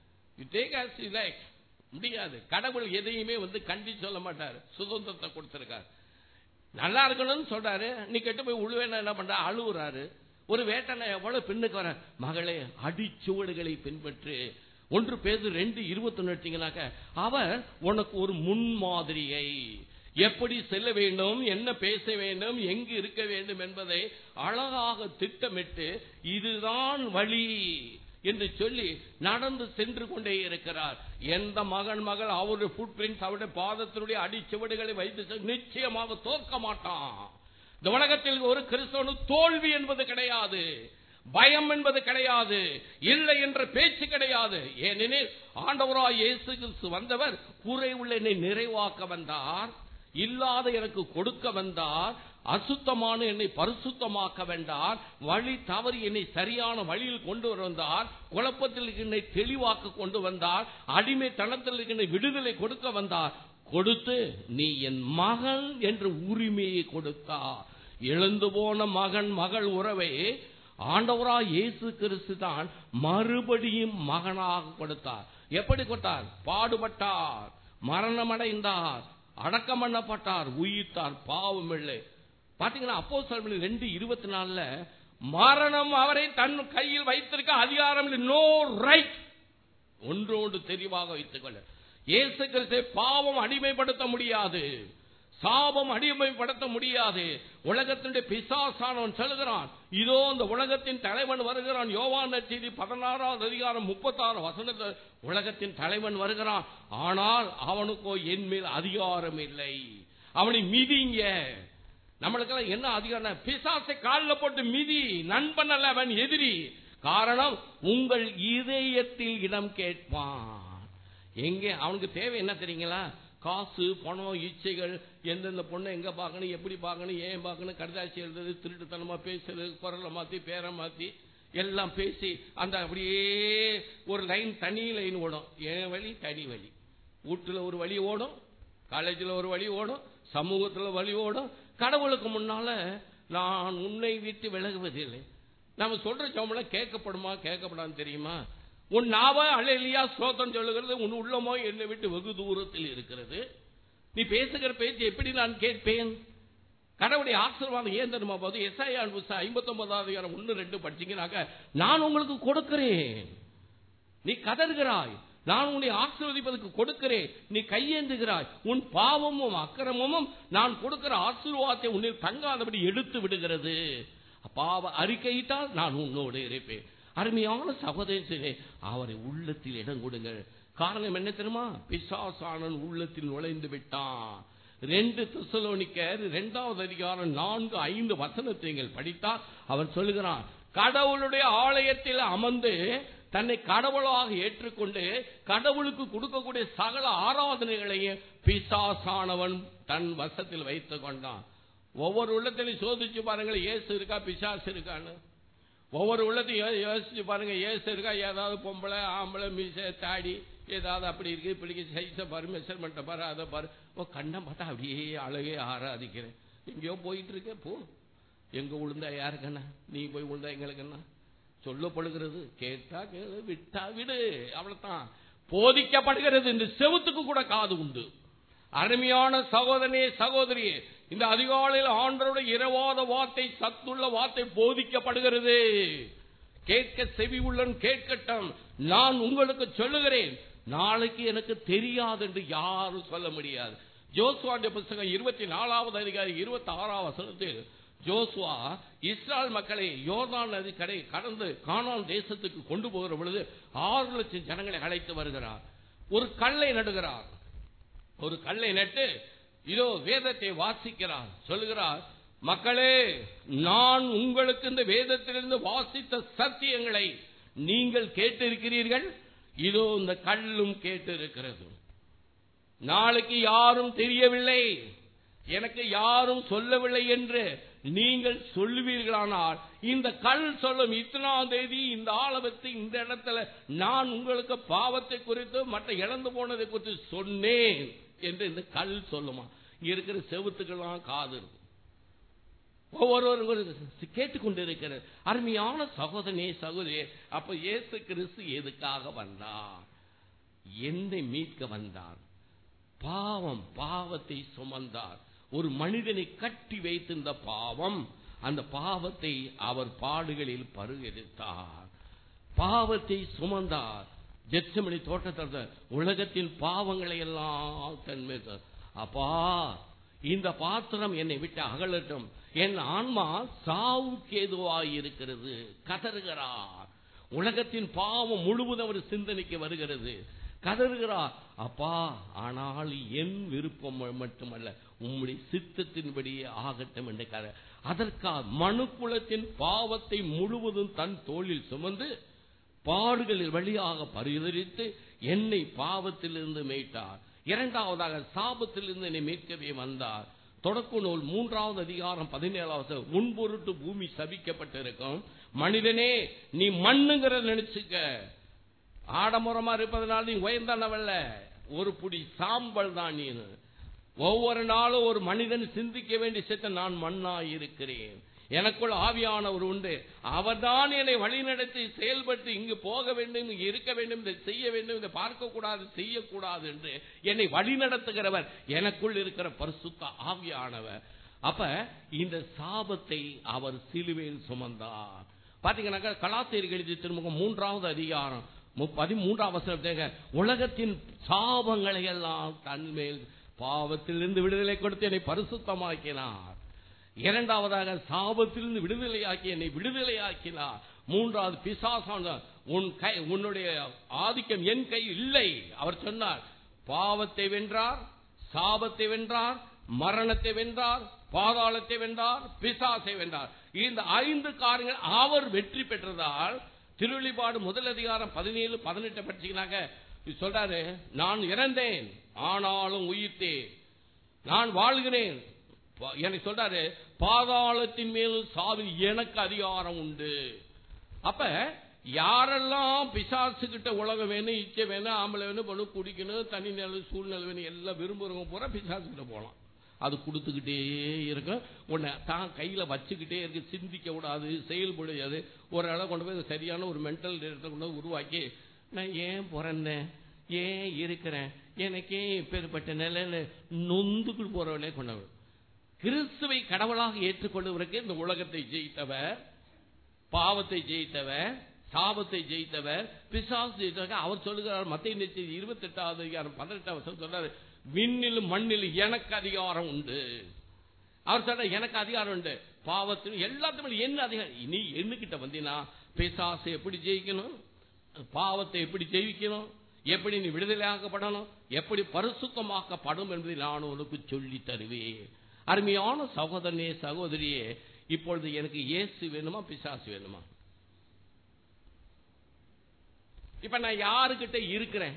முடியாது. கடவுள் எதையுமே வந்து கண்டி சொல்ல மாட்டார், சுதந்திரத்தை கொடுத்திருக்காரு. நல்லா இருக்கணும்னு சொல்றாரு, நீ கெட்டு போய் உழுவேன்னு என்ன பண்ற? அழுவுறாரு. ஒரு வேட்டனை எவ்வளவு பின்னுக்கு வர, மகளே அடிச்சுவடுகளை பின்பற்று. ஒன்று பேது ரெண்டு இருபத்தி ஒன்னு எடுத்தீங்கன்னாக்க, அவர் உனக்கு ஒரு முன்மாதிரியை, எப்படி செல்ல வேண்டும், என்ன பேச வேண்டும், எங்கு இருக்க வேண்டும் என்பதை அழகாக திட்டமிட்டு இதுதான் வழி என்று சொல்லி நடந்து சென்று கொண்டே இருக்கிறார். எந்த மகன் மகள் அவருடைய ஃபுட் பிரிண்ட்ஸ், அவருடைய பாதத்தினுடைய அடிச்சுவடுகளை வைத்து நிச்சயமாக தோற்க மாட்டான். இந்த உலகத்தில் ஒரு கிறிஸ்தவனு தோல்வி என்பது கிடையாது, பயம் என்பது கிடையாது, இல்லை என்ற பேச்சு கிடையாது. ஏனெனில் ஆண்டவராய் இயேசு கிறிஸ்து வந்தவர் குறை உள்ள என்னை நிறைவாக்க வந்தார், இல்லாத எனக்கு கொடுக்க வந்தார், அசுத்தமான என்னை பரிசுத்தமாக்க வேண்டார், வழி தவறி என்னை சரியான வழியில் கொண்டு வந்தார், குழப்பத்தில் என்னை தெளிவாக்க கொண்டு வந்தார், அடிமைத்தனத்தில் என்னை விடுதலை கொடுக்க வந்தார், கொடுத்து நீ என் மகன் என்ற உரிமையை கொடுத்தார். இழந்து போன மகன் மகள் உறவை ஆண்டவராய் இயேசு கிறிஸ்து தான் மறுபடியும் மகனாக கொடுத்தார். எப்படி கொடுத்தார்? பாடுபட்டார், மரணம் அடைந்தார், அடக்கம் பண்ணப்பட்டார், உயிர்த்தார், பாவம் இல்லை. பாத்தீங்கன்னா அப்போஸ்தலர் ரெண்டு இருபத்தி நாலுல மரணம் அவரை தன் கையில் வைத்திருக்க அதிகாரம் இல்லை. No right. ஒன்றோடு தெளிவாக வைத்துக் கொள்ள, இயேசு கிறிஸ்துவை பாவம் அடிமைப்படுத்த முடியாது, சாபம் அடிமைப்படுத்த முடியாது. உலகத்தினுடைய பிசாசானவன் சொல்லுகிறான், இதோ இந்த உலகத்தின் தலைவன் வருகிறான். யோவான் நற்செய்தி பதினாறாவது அதிகாரம் முப்பத்தாறு வசனத்தை, உலகத்தின் தலைவன் வருகிறான், ஆனால் அவனுக்கோ என் மேல் அதிகாரம் இல்லை, அவனை மிதிங்க. நம்மளுக்கெல்லாம் என்ன அதிகாரம்? பிசாசை காலில் போட்டு மிதி. நண்பன் அல்ல, அவன் எதிரி. காரணம், உங்கள் இதயத்தில் இடம் கேட்பான். எங்கே அவனுக்கு தேவை என்ன தெரியுங்களா? காசு, பணம், இச்சைகள், எந்தெந்த பொண்ணை எங்க பார்க்கணும், எப்படி பார்க்கணும், ஏன் பார்க்கணும், கடிதாசி எழுதுறது, திருட்டுத்தனமா பேசுறது, குரலை மாத்தி பேரை மாத்தி எல்லாம் பேசி அந்த அப்படியே ஒரு லைன் தனி லைன் ஓடும். என் வழி தனி வழி. வீட்டுல ஒரு வழி ஓடும், காலேஜில் ஒரு வழி ஓடும், சமூகத்துல வழி ஓடும். கடவுளுக்கு முன்னால நான் உன்னை விட்டு விலகுவதில்லை. நம்ம சொல்ற சம்பளம் கேட்கப்படுமா கேட்கப்படான்னு தெரியுமா? உன் நாவ அல்லேலூயா ஸ்தோத்திரம் சொல்லுகிறது, உன் உள்ளமோ என்னை விட்டு வெகு தூரத்தில் இருக்கிறது. நீ பேசுகிற பேச்சு எப்படி நான் கேட்பேன்? கடவுளுடைய ஆசீர்வாதம் ஏன் தெரியுமா? போது எஸ்ஐயா ஐம்பத்தி ஒன்பதாவது அதிகாரம் ஒன்னு ரெண்டு படிச்சீங்கன்னாக்க, நான் உங்களுக்கு கொடுக்கிறேன், நீ கதறுகிறாய், நான் உன்னை ஆசீர்வதிப்பதற்கு கொடுக்கிறேன், நீ கையேந்துகிறாய், உன் பாவமும் அக்கிரமமும் நான் கொடுக்கிற ஆசீர்வாதத்தை உன்னில் தங்காதபடி எடுத்து விடுகிறது. பாவ அறிக்கையிட்டால் நான் உன்னோடு இருப்பேன். அருமையான சகோதரனே, அவரை உள்ளத்தில் இடம் கொடுங்கள். காரணம் என்ன தெரியுமா? பிசாசானன் உள்ளத்தில் நுழைந்து விட்டான். ரெண்டு தெசலோனிக்கர் இரண்டாவது அதிகாரம் நான்கு ஐந்து வசனத்தை நீங்கள் படித்தால் அவன் சொல்லுகிறான், கடவுளுடைய ஆலயத்தில் அமர்ந்து தன்னை கடவுளாக ஏற்றுக்கொண்டு கடவுளுக்கு கொடுக்கக்கூடிய சகல ஆராதனைகளையும் பிசாசானவன் தன் வசத்தில் வைத்துக் கொண்டான். ஒவ்வொரு உள்ளத்திலையும் சோதிச்சு பாருங்கள், இயேசு இருக்கா பிசாசு இருக்கான்னு. ஒவ்வொரு உள்ளத்தையும் யோசிச்சு பாருங்க, இயேசு இருக்கா? ஏதாவது பொம்பளை ஆம்பளை மீச தாடி ஏதாவது அப்படி இருக்கு, இப்படி சைஸை பாரு, மெஷர்மெண்ட்டை பாரு, அதை பாரு. ஓ கண்ணை பார்த்தா அப்படியே அழகே ஆராதிக்கிறேன். எங்கேயோ போயிட்டு இருக்க போ, எங்க விழுந்தா யாருக்கண்ணா, நீ போய் விழுந்தா எங்களுக்குண்ணா சொல்லப்படுகிறது. கேட்டா கேளு, விட்டா விடு, அவ்வளவுதான் போதிக்கப்படுகிறது. இந்த செவுத்துக்கு கூட காது உண்டு. அருமையான சகோதரனே சகோதரியே, இந்த அதிகாலையில் ஆண்டவருடைய இரவாத வார்த்தை, சத்துள்ள வார்த்தை போதிக்கப்படுகிறது. கேட்க செவி உள்ளன் கேட்கட்டும். நான் உங்களுக்கு சொல்லுகிறேன், நாளைக்கு எனக்கு தெரியாது என்று யாரும் சொல்ல முடியாது. ஜோசுவாவுடைய புத்தகம் இருபத்தி நாலாவது அதிகாரி இருபத்தி ஆறாவது வசனத்தில் ஜோசுவா இஸ்ராயல் மக்களை யோர்தான் நதி கடை கடந்து கானான் தேசத்துக்கு கொண்டு போகிற பொழுது ஆறு லட்சம் ஜனங்களை அழைத்து வருகிறார். ஒரு கல்லை நடுகிறார். ஒரு கல்லை நட்டு இதோ வேதத்தை வாசிக்கிறார். சொல்லுகிறார், மக்களே, நான் உங்களுக்கு இந்த வேதத்திலிருந்து வாசித்த சத்தியங்களை நீங்கள் கேட்டிருக்கிறீர்கள், இதோ இந்த கல்லும் கேட்டிருக்கிறது. நாளைக்கு யாரும் தெரியவில்லை, எனக்கு யாரும் சொல்லவில்லை என்று நீங்கள் சொல்லுவீர்களானால், இந்த கல் சொல்லும் இத்தனாம் தேதி இந்த ஆலயத்தை இந்த இடத்துல நான் உங்களுக்கு பாவத்தை குறித்து மற்ற இழந்து போனதை குறித்து சொன்னேன் என்று இந்த கல் சொல்லுமா. இங்க இருக்கிற செவுத்துக்கெல்லாம் காது இருக்கும். ஒவ்வொருவரும் கேட்டுக்கொண்டிருக்கிறது. அருமையான சகோதரனே சகோதரியே, அப்ப இயேசு கிறிஸ்து எதுக்காக வந்தார்? என்னை மீட்க வந்தார். பாவம் பாவத்தை சுமந்தார். ஒரு மனிதனை கட்டி வைத்திருந்த பாவம், அந்த பாவத்தை அவர் பாடுகளில் பருகெடுத்தார். பாவத்தை சுமந்தார். ஜெத்செமனி தோட்டத்தில் உலகத்தின் பாவங்களை எல்லாம் தன்மை, அப்பா இந்த பாத்திரம் என்னை விட்டு அகலட்டும், என் ஆன்மா சாவுக்கு ஏதுவாய் இருக்கிறது, கதறுகிறார். உலகத்தின் பாவம் முழுவதும் அவர் சிந்தனைக்கு வருகிறது. கதறுகிறார், அப்பா ஆனால் என் விருப்பம் மட்டுமல்ல, உம்முடைய சித்தத்தின்படியே ஆகட்டும் என்று கதை. அதற்காக மனுக்குலத்தின் பாவத்தை முழுவதும் தன் தோளில் சுமந்து பாடுகளில் வழியாக பரிதரித்து என்னை பாவத்திலிருந்து மீட்டார். இரண்டாவதாக சாபத்திலிருந்து என்னை மீட்கவே வந்தார். தொடக்க நூல் மூன்றாவது அதிகாரம் பதினேழாவது, முன்பொருட்டு பூமி சபிக்கப்பட்டிருக்கும், மனிதனே நீ மண்ணுங்கிற நினைச்சுக்க, ஆடம்பரமா இருப்பதனால நீ உயர்ந்தானவல்ல, ஒரு புடி சாம்பல் தான் நீ. ஒவ்வொரு நாளும் ஒரு மனிதன் சிந்திக்க வேண்டிய செத்த நான் மண்ணாய் இருக்கிறேன், எனக்குள் ஆவியானவர் உண்டு, அவர்தான் என்னை வழிநடத்தி செயல்பட்டு இங்கு போக வேண்டும், இங்கு இருக்க வேண்டும், இதை செய்ய வேண்டும், இதை பார்க்க கூடாது, செய்யக்கூடாது என்று என்னை வழிநடத்துகிறவர் எனக்குள் இருக்கிற பரிசுத்த ஆவியானவர். அப்ப இந்த சாபத்தை அவர் சிலுவையில் சுமந்தார். பாத்தீங்கன்னா கலாத்தியருக்கு எழுதிய திருமுகம் மூன்றாவது அதிகாரம் பதிமூன்றாம் வசனத்தை, உலகத்தின் சாபங்களை எல்லாம் தன்மேல் பாவத்திலிருந்து விடுதலை கொடுத்து என்னை பரிசுத்தமாக்கினார். இரண்டாவதாக சாபத்திலிருந்து விடுதலையாக்கி என்னை விடுதலையாக்கினார். மூன்றாவது பிசாசான உன் கை, உன்னுடைய ஆதிக்கம் என் கை இல்லை. அவர் சொன்னார், பாவத்தை வென்றார், சாபத்தை வென்றார், மரணத்தை வென்றார், பாதாளத்தை வென்றார், பிசாசை வென்றார். இந்த ஐந்து காரியங்கள் அவர் வெற்றி பெற்றதால் திருவெளிப்பாடு முதல் அதிகாரம் பதினேழு பதினெட்டு படிச்சீங்கன்னாக்க சொல்றாரு, நான் இறந்தேன் ஆனாலும் உயிர்த்தேன், நான் வாழ்கிறேன். எனக்கு சொல்றாரு, பாதாளத்தின் மேல் சாவி எனக்கு அதிகாரம் உண்டு. அப்ப யாரெல்லாம் பிசாசு கிட்ட உலகம் வேணும், இச்சை வேணும், ஆம்பளை வேணும், பொண்ணு குடிக்கணும், தனி நிலை சூழ்நிலை வேணும், எல்லாம் விரும்புறவங்க பூரா பிசாசு கிட்ட போகலாம். அது கொடுத்துக்கிட்டே இருக்கும், உன்னை தான் கையில வச்சுக்கிட்டே இருக்கு, சிந்திக்க கூடாது, செயல்படாது. ஒரு இடம் கொண்டு போய் சரியான ஒரு மென்டல் டேட்டை கொண்டு போய் உருவாக்கி, நான் ஏன் பிறந்தேன், ஏன் இருக்கிறேன், எனக்கே இப்பேற்பட்ட நிலையில நொந்துக்கு போறவனே கொண்டவர். கிறிஸ்துவை கடவுளாக ஏற்றுக்கொள்வதற்கு இந்த உலகத்தை ஜெயித்தவர், பாவத்தை ஜெயித்தவர், சாபத்தை ஜெயித்தவர், பிசாசு ஜெயித்தவர். அவர் சொல்லுகிறார் மத்தேயு நற்செய்தி இருபத்தி எட்டாவது அதிகாரம் பதினெட்டாவது சொல்றாரு, விண்ணிலும் மண்ணிலும் எனக்கு அதிகாரம் உண்டு. அவர் சொல்ற எனக்கு அதிகாரம் உண்டு, பாவத்திலும் எல்லாத்துக்கும் என்ன அதிகாரம். நீ என்னகிட்ட வந்தீங்கன்னா பிசாசை எப்படி ஜெயிக்கணும், பாவத்தை எப்படி ஜெயிக்கணும், எப்படி நீ விடுதலையாக்கப்படணும், எப்படி பரிசுத்தமாக்கப்படும் என்பதை நான் உனக்கு சொல்லி தருவேன். அருமையான சகோதரனே சகோதரியே, இப்பொழுது எனக்கு இயேசு வேணுமா பிசாசு வேணுமா? இப்ப நான் யாருக்கிட்ட இருக்கிறேன்?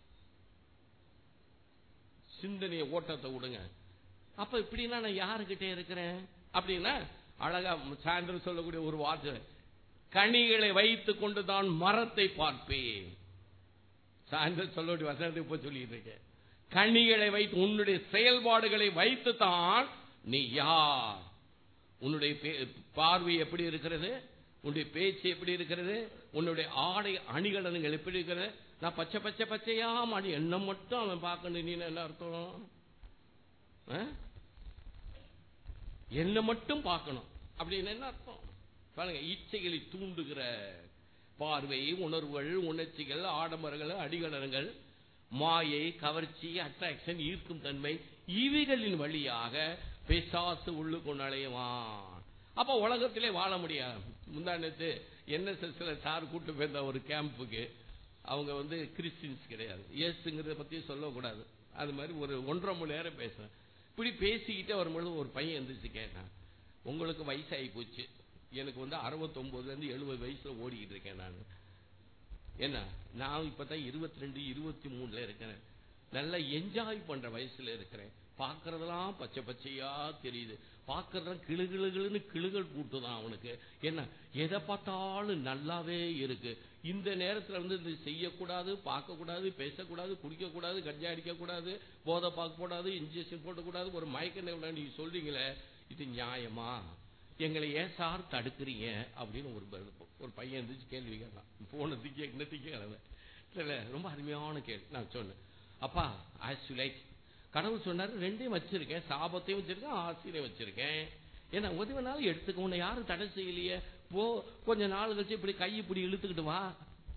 சிந்தனைய ஓட்டத்தை விடுங்க. அப்ப இப்படின்னா நான் யாருக்கிட்ட இருக்கிறேன் அப்படின்னா, அழகா சாயந்தரம் சொல்லக்கூடிய ஒரு வார்த்தை, கனிகளை வைத்துக் கொண்டுதான் மரத்தை பார்ப்பேன். சாயந்தரம் சொல்லக்கூடிய வசனத்தை இப்ப சொல்லிட்டு இருக்கேன். கனிகளை வைத்து, உன்னுடைய செயல்பாடுகளை வைத்து தான் நீ யார், உன்னுடைய பார்வை எப்படி இருக்கிறது, உன்னுடைய பேச்சு எப்படி இருக்கிறது, உன்னுடைய ஆடை அணிகலன்கள் எப்படி இருக்கிறது. நான் பச்சை பச்சை பச்சையா மாடி என்ன மட்டும் அவன் பார்க்கணும், நீ என்ன அர்த்தம்? என்ன மட்டும் பார்க்கணும் அப்படின்னு என்ன அர்த்தம்? பாருங்க, இச்சைகளை தூண்டுகிற பார்வை, உணர்வுகள், உணர்ச்சிகள், ஆடம்பரங்கள், அடிகலன்கள், மாயை, கவர்ச்சி, அட்ராக்ஷன், ஈர்க்கும் தன்மை, இவைகளின் வழியாக பிசாசு உள்ளுக்கு நுழைவான். அப்ப உலகத்திலே வாழ முடியாது. முந்தானத்து என்எஸ்எஸ்ல சார் கூட்டு போயிருந்த ஒரு கேம்புக்கு, அவங்க வந்து கிறிஸ்டின்ஸ் கிடையாது, இயேசுங்கிறத பத்தி சொல்லக்கூடாது. அது மாதிரி ஒரு ஒன்றரை மணி நேரம் பேசுறேன். இப்படி பேசிக்கிட்டே வரும்பொழுது ஒரு பையன் எந்திரிச்சு கேட்டான், உங்களுக்கு வயசாகி போச்சு, எனக்கு வந்து அறுபத்தி ஒன்பதுல இருந்து எழுபது வயசுல ஓடிக்கிட்டு இருக்கேன். நான் என்ன, நான் இப்பதான் இருபத்தி ரெண்டு இருபத்தி மூணுல இருக்கிறேன், நல்லா என்ஜாய் பண்ற வயசுல இருக்கிறேன், பாக்குறதெல்லாம் பச்சை பச்சையா தெரியுது, பாக்குறதெல்லாம் கிளு கிளுன்னு கிளுகள் கூட்டுதான் அவனுக்கு. என்ன, எதை பார்த்தாலும் நல்லாவே இருக்கு. இந்த நேரத்துல வந்து இது செய்யக்கூடாது, பார்க்க கூடாது, பேசக்கூடாது, குடிக்க கூடாது, கஞ்சா அடிக்க கூடாது, போதை பார்க்க கூடாது, இன்ஜெக்ஷன் போட்டக்கூடாது, ஒரு மயக்க நீங்க சொல்றீங்களே, இது நியாயமா? எங்களை ஏன் சார் தடுக்கிறீங்க அப்படின்னு ஒரு ஒரு பையன் இருந்துச்சு கேள்வி கேட்கலாம். போன திக்க என்ன திக்க இல்ல, ரொம்ப அருமையான கேள்வி. நான் சொன்னேன், அப்பா ஆஸ் யூ லைக், கடவுள் சொன்னாரு ரெண்டையும் வச்சிருக்கேன், சாபத்தையும் வச்சிருக்கேன், ஆசிரியம் வச்சிருக்கேன், ஏன்னா உதவினாலும் எடுத்துக்க, உன்னை யாரும் தடை செய்யலையே, போ கொஞ்ச நாள் கழிச்சு இப்படி கை இப்படி இழுத்துக்கிட்டு வா.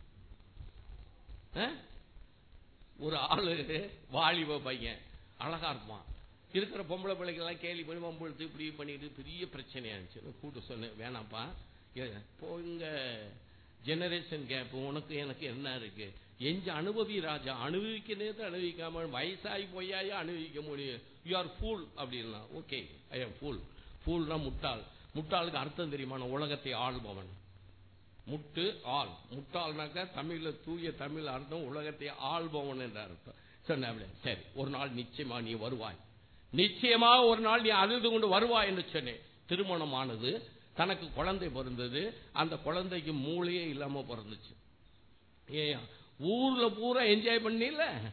ஒரு ஆளு வாலிப பையன் அழகா இருப்பான், இருக்கிற பொம்பளை பிள்ளைகள்லாம் கேள்வி பண்ணி பொம்பளை இப்படி பண்ணிட்டு பெரிய பிரச்சனையா இருந்துச்சு. கூட்டு சொன்னேன், வேணாப்பா போங்க, ஜெனரேஷன் கேப், உனக்கு எனக்கு என்ன இருக்கு, எஞ்ச அனுபவி ராஜா, அனுபவிக்கனே அனுபவிக்காம வயசாகி போயாயே அனுபவிக்க முடியும், யூ ஆர் ஃபூல் அப்படின்னா. Okay, I am fool. ஃபூல்னா முட்டாள். முட்டாளுக்கு அர்த்தம் தெரியுமா? உலகத்தை ஆள்பவன். முட்டு ஆள், முட்டாள்னாக்க தமிழ்ல தூய தமிழ் அர்த்தம் உலகத்தை ஆள்பவன் என்ற அர்த்தம். சொன்ன சரி, ஒரு நாள் நிச்சயமா நீ வருவாய், நிச்சயமா ஒரு நாள் நீ அழுது கொண்டு வருவாய் என்று சொன்னேன். திருமணமானது, தனக்கு குழந்தை பிறந்தது, அந்த குழந்தைக்கு மூளையே இல்லாம பிறந்துச்சு. ஏன் ஊர்ல பூரா என்ஜாய் பண்ணல,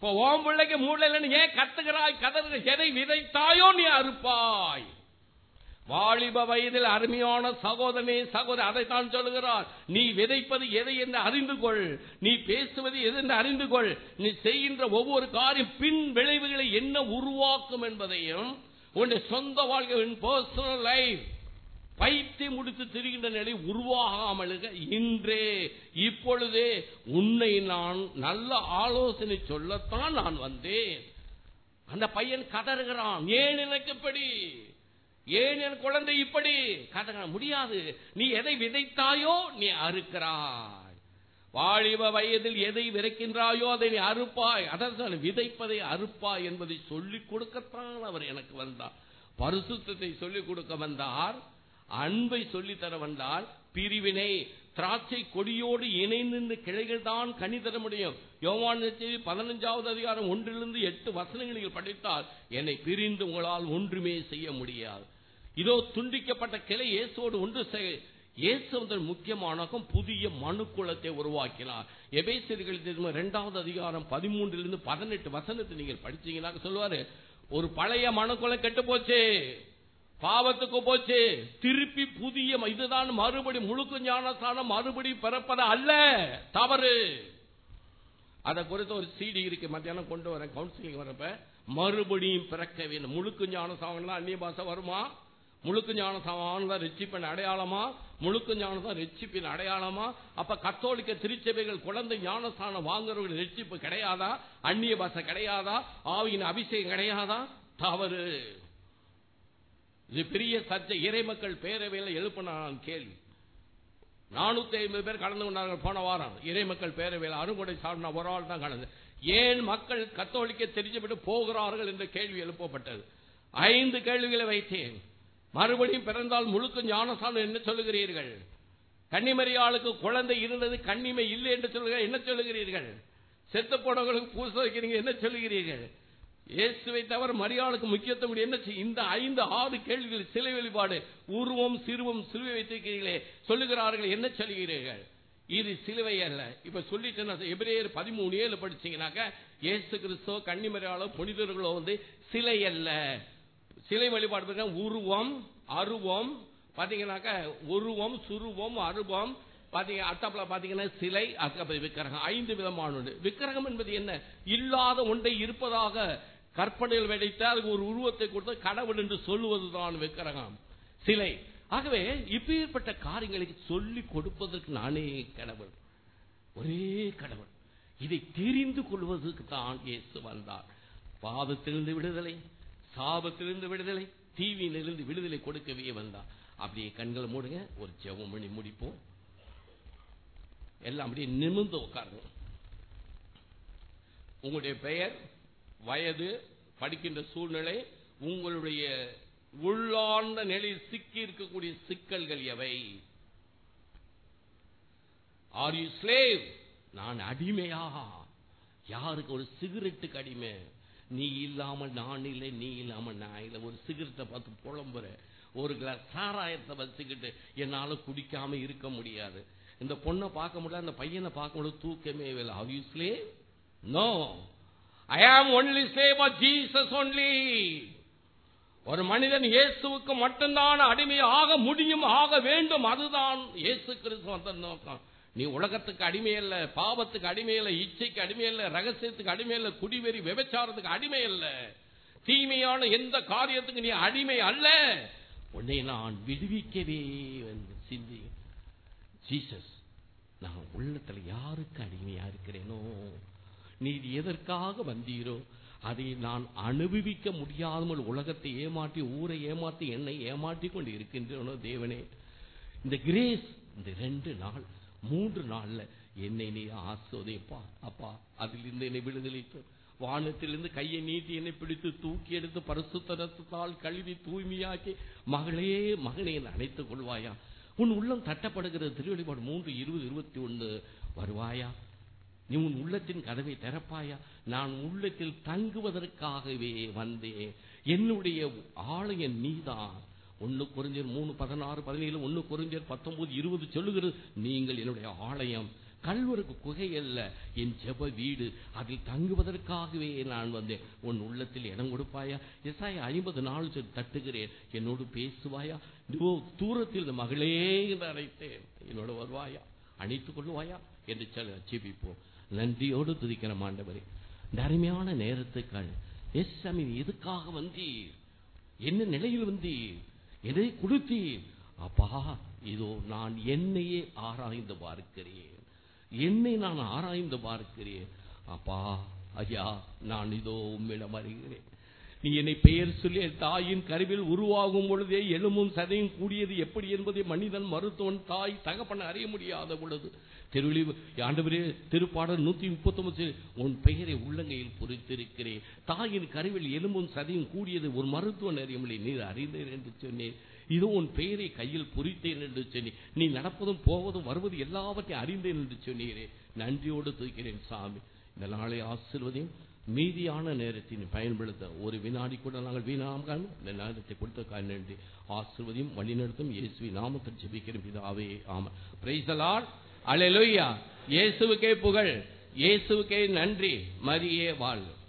இப்போ ஓம் பிள்ளைக்கு மூளையில ஏன் கத்துகிறாய் கதறு? எதை விதைத்தாயோ நீ அறுப்பாய். வாலிப வயதில் அருமையான சகோதரனே சகோதரி, அதைத்தான் சொல்லுகிறார். நீ விதைப்பது எதை என்று அறிந்து கொள், நீ பேசுவது எது என்று அறிந்து கொள், நீ செய்கின்ற ஒவ்வொரு காரியம் பின் விளைவுகளை என்ன உருவாக்கும் என்பதையும் உன்னுடைய சொந்த வாழ்க்கையின் பர்சனல் லைஃப் பைத்தி முடித்து திரிகின்ற நிலை உருவாகாமல் இன்றே இப்பொழுதே உன்னை நான் நல்ல ஆலோசனை சொல்லத்தான் நான் வந்தேன். அந்த பையன் கதறுகிறான், ஏன் எனக்கு இப்படி, ஏன் என் குழந்தை இப்படி கதற முடியாது. நீ எதை விதைத்தாயோ நீ அறுக்கிறாய். வாலிப வயதில் எதை விதைக்கின்றாயோ அதை நீ அறுப்பாய். அதான் விதைப்பதை அறுப்பாய் என்பதை சொல்லிக் கொடுக்கத்தான் அவர் எனக்கு வந்தார். பரிசுத்தத்தை சொல்லிக் கொடுக்க வந்தார், அன்பை சொல்லி தர வந்தார். பிரிவினை திராட்சை கொடியோடு இணைந்து கிளைகள் தான் கனி தர முடியும். யோவான் பதினஞ்சாவது அதிகாரம் ஒன்றிலிருந்து எட்டு வசனங்களில் படித்தால் என்னை பிரிந்து உங்களால் ஒன்றுமே செய்ய முடியாது. இதோ துண்டிக்கப்பட்ட கிளை இயேசுவோடு ஒன்று இயேசு முக்கியமான புதிய மனுக்குலத்தை உருவாக்கினார். எபேசியர்கள் இரண்டாவது அதிகாரம் பதிமூன்றிலிருந்து பதினெட்டு வசனத்தை நீங்கள் படிச்சீங்கன்னா சொல்லுவாரு, ஒரு பழைய மனுக்குலம் கெட்டு போச்சு, பாவத்துக்கு போச்சு, திருப்பி புதிய இதுதான் மறுபடி முழுக்க ஞானஸ்தானம் மறுபடி பிறப்பது அல்ல, தவறு. அதை குறித்து ஒரு சீடி இருக்கு, மத்தியானம் கொண்டு வரேன் கவுன்சிலிங் வரப்ப. மறுபடியும் பிறக்க வேண்டும். முழுக்க ஞானஸ்தானம் அந்நிய பாஷை வருமா? முழுக்க ஞானஸ்தானம் தான் ரெச்சிப்பின் அடையாளமா? முழுக்க ஞானம் தான் ரெச்சிப்பின் அடையாளமா? அப்ப கத்தோலிக்க திருச்சபைகள் குழந்தை ஞானஸ்தானம் வாங்குறவர்கள் ரெச்சிப்பு கிடையாதா? அந்நிய பாஷை கிடையாதா? ஆவியின் அபிஷேகம் கிடையாதா? தவறு. இது பெரிய சர்ச்சை. இறை மக்கள் பேரவையில் எழுப்பின கேள்வி. நானூத்தி ஐம்பது பேர் கலந்து கொண்டார்கள் போன வாரம் இறை மக்கள் பேரவையில். அருங்கொடை சார்ந்த ஒரு ஆள் தான் கலந்து. ஏன் மக்கள் கத்தோலிக்க தெரிஞ்சுவிட்டு போகிறார்கள் என்ற கேள்வி எழுப்பப்பட்டது. ஐந்து கேள்விகளை வைத்தேன். மறுபடியும் பிறந்தால் முழுக்க ஞானஸ்தானம் என்ன சொல்லுகிறீர்கள்? கன்னிமரியாளுக்கு குழந்தை இருந்தது, கன்னிமை இல்லை என்று சொல்லுகிறீர்கள், என்ன சொல்லுகிறீர்கள்? செத்து போனவர்களுக்கு பூச வைக்கிறீங்க, என்ன சொல்லுகிறீர்கள்? இயேசுவை தவிர மரியாளுக்கு முக்கியத்துவம் என்ன? இந்த ஐந்து ஆறு கேள்விகள் சிலை வழிபாடு, உருவம் சிறுவம் சிலுவை வைத்திருக்கிறீர்களே சொல்லுகிறார்கள், என்ன சொல்லுகிறீர்கள்? இது சிலுவை அல்ல. இப்ப சொல்லிட்டு எபிரேயர் பதிமூணு ஏழு படிச்சீங்கன்னாக்க இயேசு கிறிஸ்தோ கன்னிமரியாளோ புனிதர்களோ வந்து சிலை அல்ல. சிலை வழிபாடு உருவம் அருவம் பாத்தீங்கன்னாக்க உருவம் சுருவம் அருவம் பாத்தீங்க. அட்டப்பல பாத்தீங்கன்னா சிலை, விக்கிரகம், ஐந்து விதமான. விக்கிரகம் என்பது என்ன? இல்லாத ஒன்றை இருப்பதாக கற்பனையில் வெடித்த அதுக்கு ஒரு உருவத்தை கொடுத்த கடவுள் என்று சொல்லுவதுதான் விக்கிரகம், சிலை. ஆகவே இப்பேற்பட்ட காரியங்களுக்கு சொல்லிக் கொடுப்பதற்கு நானே கடவுள், ஒரே கடவுள். இதை தெரிந்து கொள்வதற்கு தான் இயேசு வந்தார். பாவத்திலிருந்து விடுதலை, சாபத்திலிருந்து விடுதலை, தீவியிலிருந்து விடுதலை கொடுக்கவே வந்தார். அப்படியே கண்களை மூடுங்க, ஒரு ஜெபம் பண்ணி முடிப்போம். எல்லாம் அப்படியே நிமிர்ந்து உட்காருங்க. உங்களுடைய பெயர், வயது, படிக்கின்ற சூழ்நிலை, உங்களுடைய உள்ளார்ந்த நிலையில் சிக்கி இருக்கக்கூடிய சிக்கல்கள் எவை? Are you slave? நான் அடிமையா? யாருக்கு? ஒரு சிகரெட்டுக்கு அடிமை. நீ இல்லாமல் நான் இல்லை, நீ இல்லாமல் நான் இல்லை. ஒரு சிகரெட்டை பார்த்து புலம்புற, ஒரு கிளாஸ் சாராயத்தை வச்சுக்கிட்டு என்னால குடிக்காம இருக்க முடியாது. இந்த பொண்ணை பார்க்க முடியல, அந்த பையனை பார்க்க முடியல, தூக்கமே இல்லை. Are you slave? No. I am only slave of Jesus only. ஒரு மனிதன் இயேசுவுக்கு மட்டும்தான் அடிமை ஆக முடியும், ஆக வேண்டும். அதுதான் இயேசு கிறிஸ்து வந்த நோக்கம். நீ உலகத்துக்கு அடிமை அல்ல, பாவத்துக்கு அடிமை அல்ல, இச்சைக்கு அடிமை அல்ல, ரகசியத்துக்கு அடிமை அல்ல, குடிவெறி விபச்சாரத்துக்கு அடிமை அல்ல, தீமையான எந்த காரியத்துக்கு நீ அடிமை அல்ல. உன்னை நான் விடுவிக்கவே வந்து சிந்தி. ஜீசஸ், நான் உள்ளத்துல யாருக்கு அடிமையா இருக்கிறேனோ, நீ எதற்காக வந்தீரோ அதை நான் அனுபவிக்க முடியாமல் உலகத்தை ஏமாற்றி, ஊரை ஏமாற்றி, என்னை ஏமாற்றி கொண்டு இருக்கின்றனோ தேவனே, இந்த கிரேஸ் இந்த ரெண்டு நாள் மூன்று நாள்ல என்னை நீ ஆசோதைப்பா அப்பா. அதிலிருந்து என்னை விடுதலைத்து, வானத்திலிருந்து கையை நீட்டி என்னை பிடித்து தூக்கி எடுத்து பரிசுத்த ரத்தத்தால் கழுவி தூய்மையாக்கி மகளே மகனே அணைத்துக் கொள்வாயா. உன் உள்ளம் தட்டப்படுகிறது. திருவெளிப்பாடு மூன்று இருபது இருபத்தி ஒன்று வருவாயா? நீ உன் உள்ளத்தின் கதவை திறப்பாயா? நான் உள்ளத்தில் தங்குவதற்காகவே வந்தேன். என்னுடைய ஆலயம் நீதான். ஒன்னு கொரிந்தியர் மூணு பதினாறு பதினேழு, ஒன்னு கொரிந்தியர் பத்தொன்பது இருபது சொல்லுகிறது, நீங்கள் என்னுடைய ஆலயம், கல்வருக்கு குகை அல்ல, என் ஜெப வீடு. அதில் தங்குவதற்காகவே நான் வந்தேன். உன் உள்ளத்தில் இடம் கொடுப்பாயா? எசாயா ஐம்பது நாள் தட்டுகிறேன், என்னோடு பேசுவாயா? தூரத்தில் இந்த மகளே என்று அழைத்தேன், என்னோட வருவாயா, அணைத்துக் கொள்வாயா என்று சொல்ல ஜெபிப்போம். நன்றியோடு துதிக்கிற ஆண்டவரே, இந்த அருமையான நேரத்துக்கள் எஸ் சாமி எதுக்காக வந்தீர், என்ன நிலையில் வந்தீர், எதை கொடுத்தீர் அப்பா? இதோ நான் என்னையே ஆராய்ந்து பார்க்கிறேன், என்னை நான் ஆராய்ந்து பார்க்கிறேன் அப்பா. ஐயா, நான் இதோ உம்மிடம் வருகிறேன். நீ என்னை பெயர் சொல்லி தாயின் கருவில் உருவாகும் பொழுதே எலும்பும் சதையும் கூடியது எப்படி என்பதை மனிதன் மருத்துவன் தாய் தகப்பன அறிய முடியாத பொழுது திருவிழி ஆண்டவரே, திருப்பாடல் நூத்தி முப்பத்தி ஒன்பது, உன் பெயரை உள்ளங்கையில் பொறித்திருக்கிறேன். தாயின் கருவில் எலும்பும் சதையும் கூடியது ஒரு மருத்துவன் அறிய முடியும், நீர் அறிந்தேன் என்று சொன்னேன். இதோ உன் பெயரை கையில் பொறித்தேன் என்று சொன்னேன். நீ நடப்பதும் போவதும் வருவது எல்லாவற்றையும் அறிந்தேன் என்று சொன்னீரே. நன்றியோடு தூக்கிறேன் சாமி. இந்த நாளை ஆசீர்வதியும், மீதியான நேரத்தின் பயன்படுத்த ஒரு வினாடி கூட நாங்கள் வீணாமல் இந்த நேரத்தை கொடுத்த நன்றி. ஆசீர்வதியும், வழிநடத்தும் இயேசுவின் நாமத்தில் ஜெபிக்கிறேன் பிதாவே, ஆமென். Praise the Lord. அல்லேலூயா. இயேசுவுக்கே புகழ், இயேசுவுக்கே நன்றி. மரியே வாழ்க.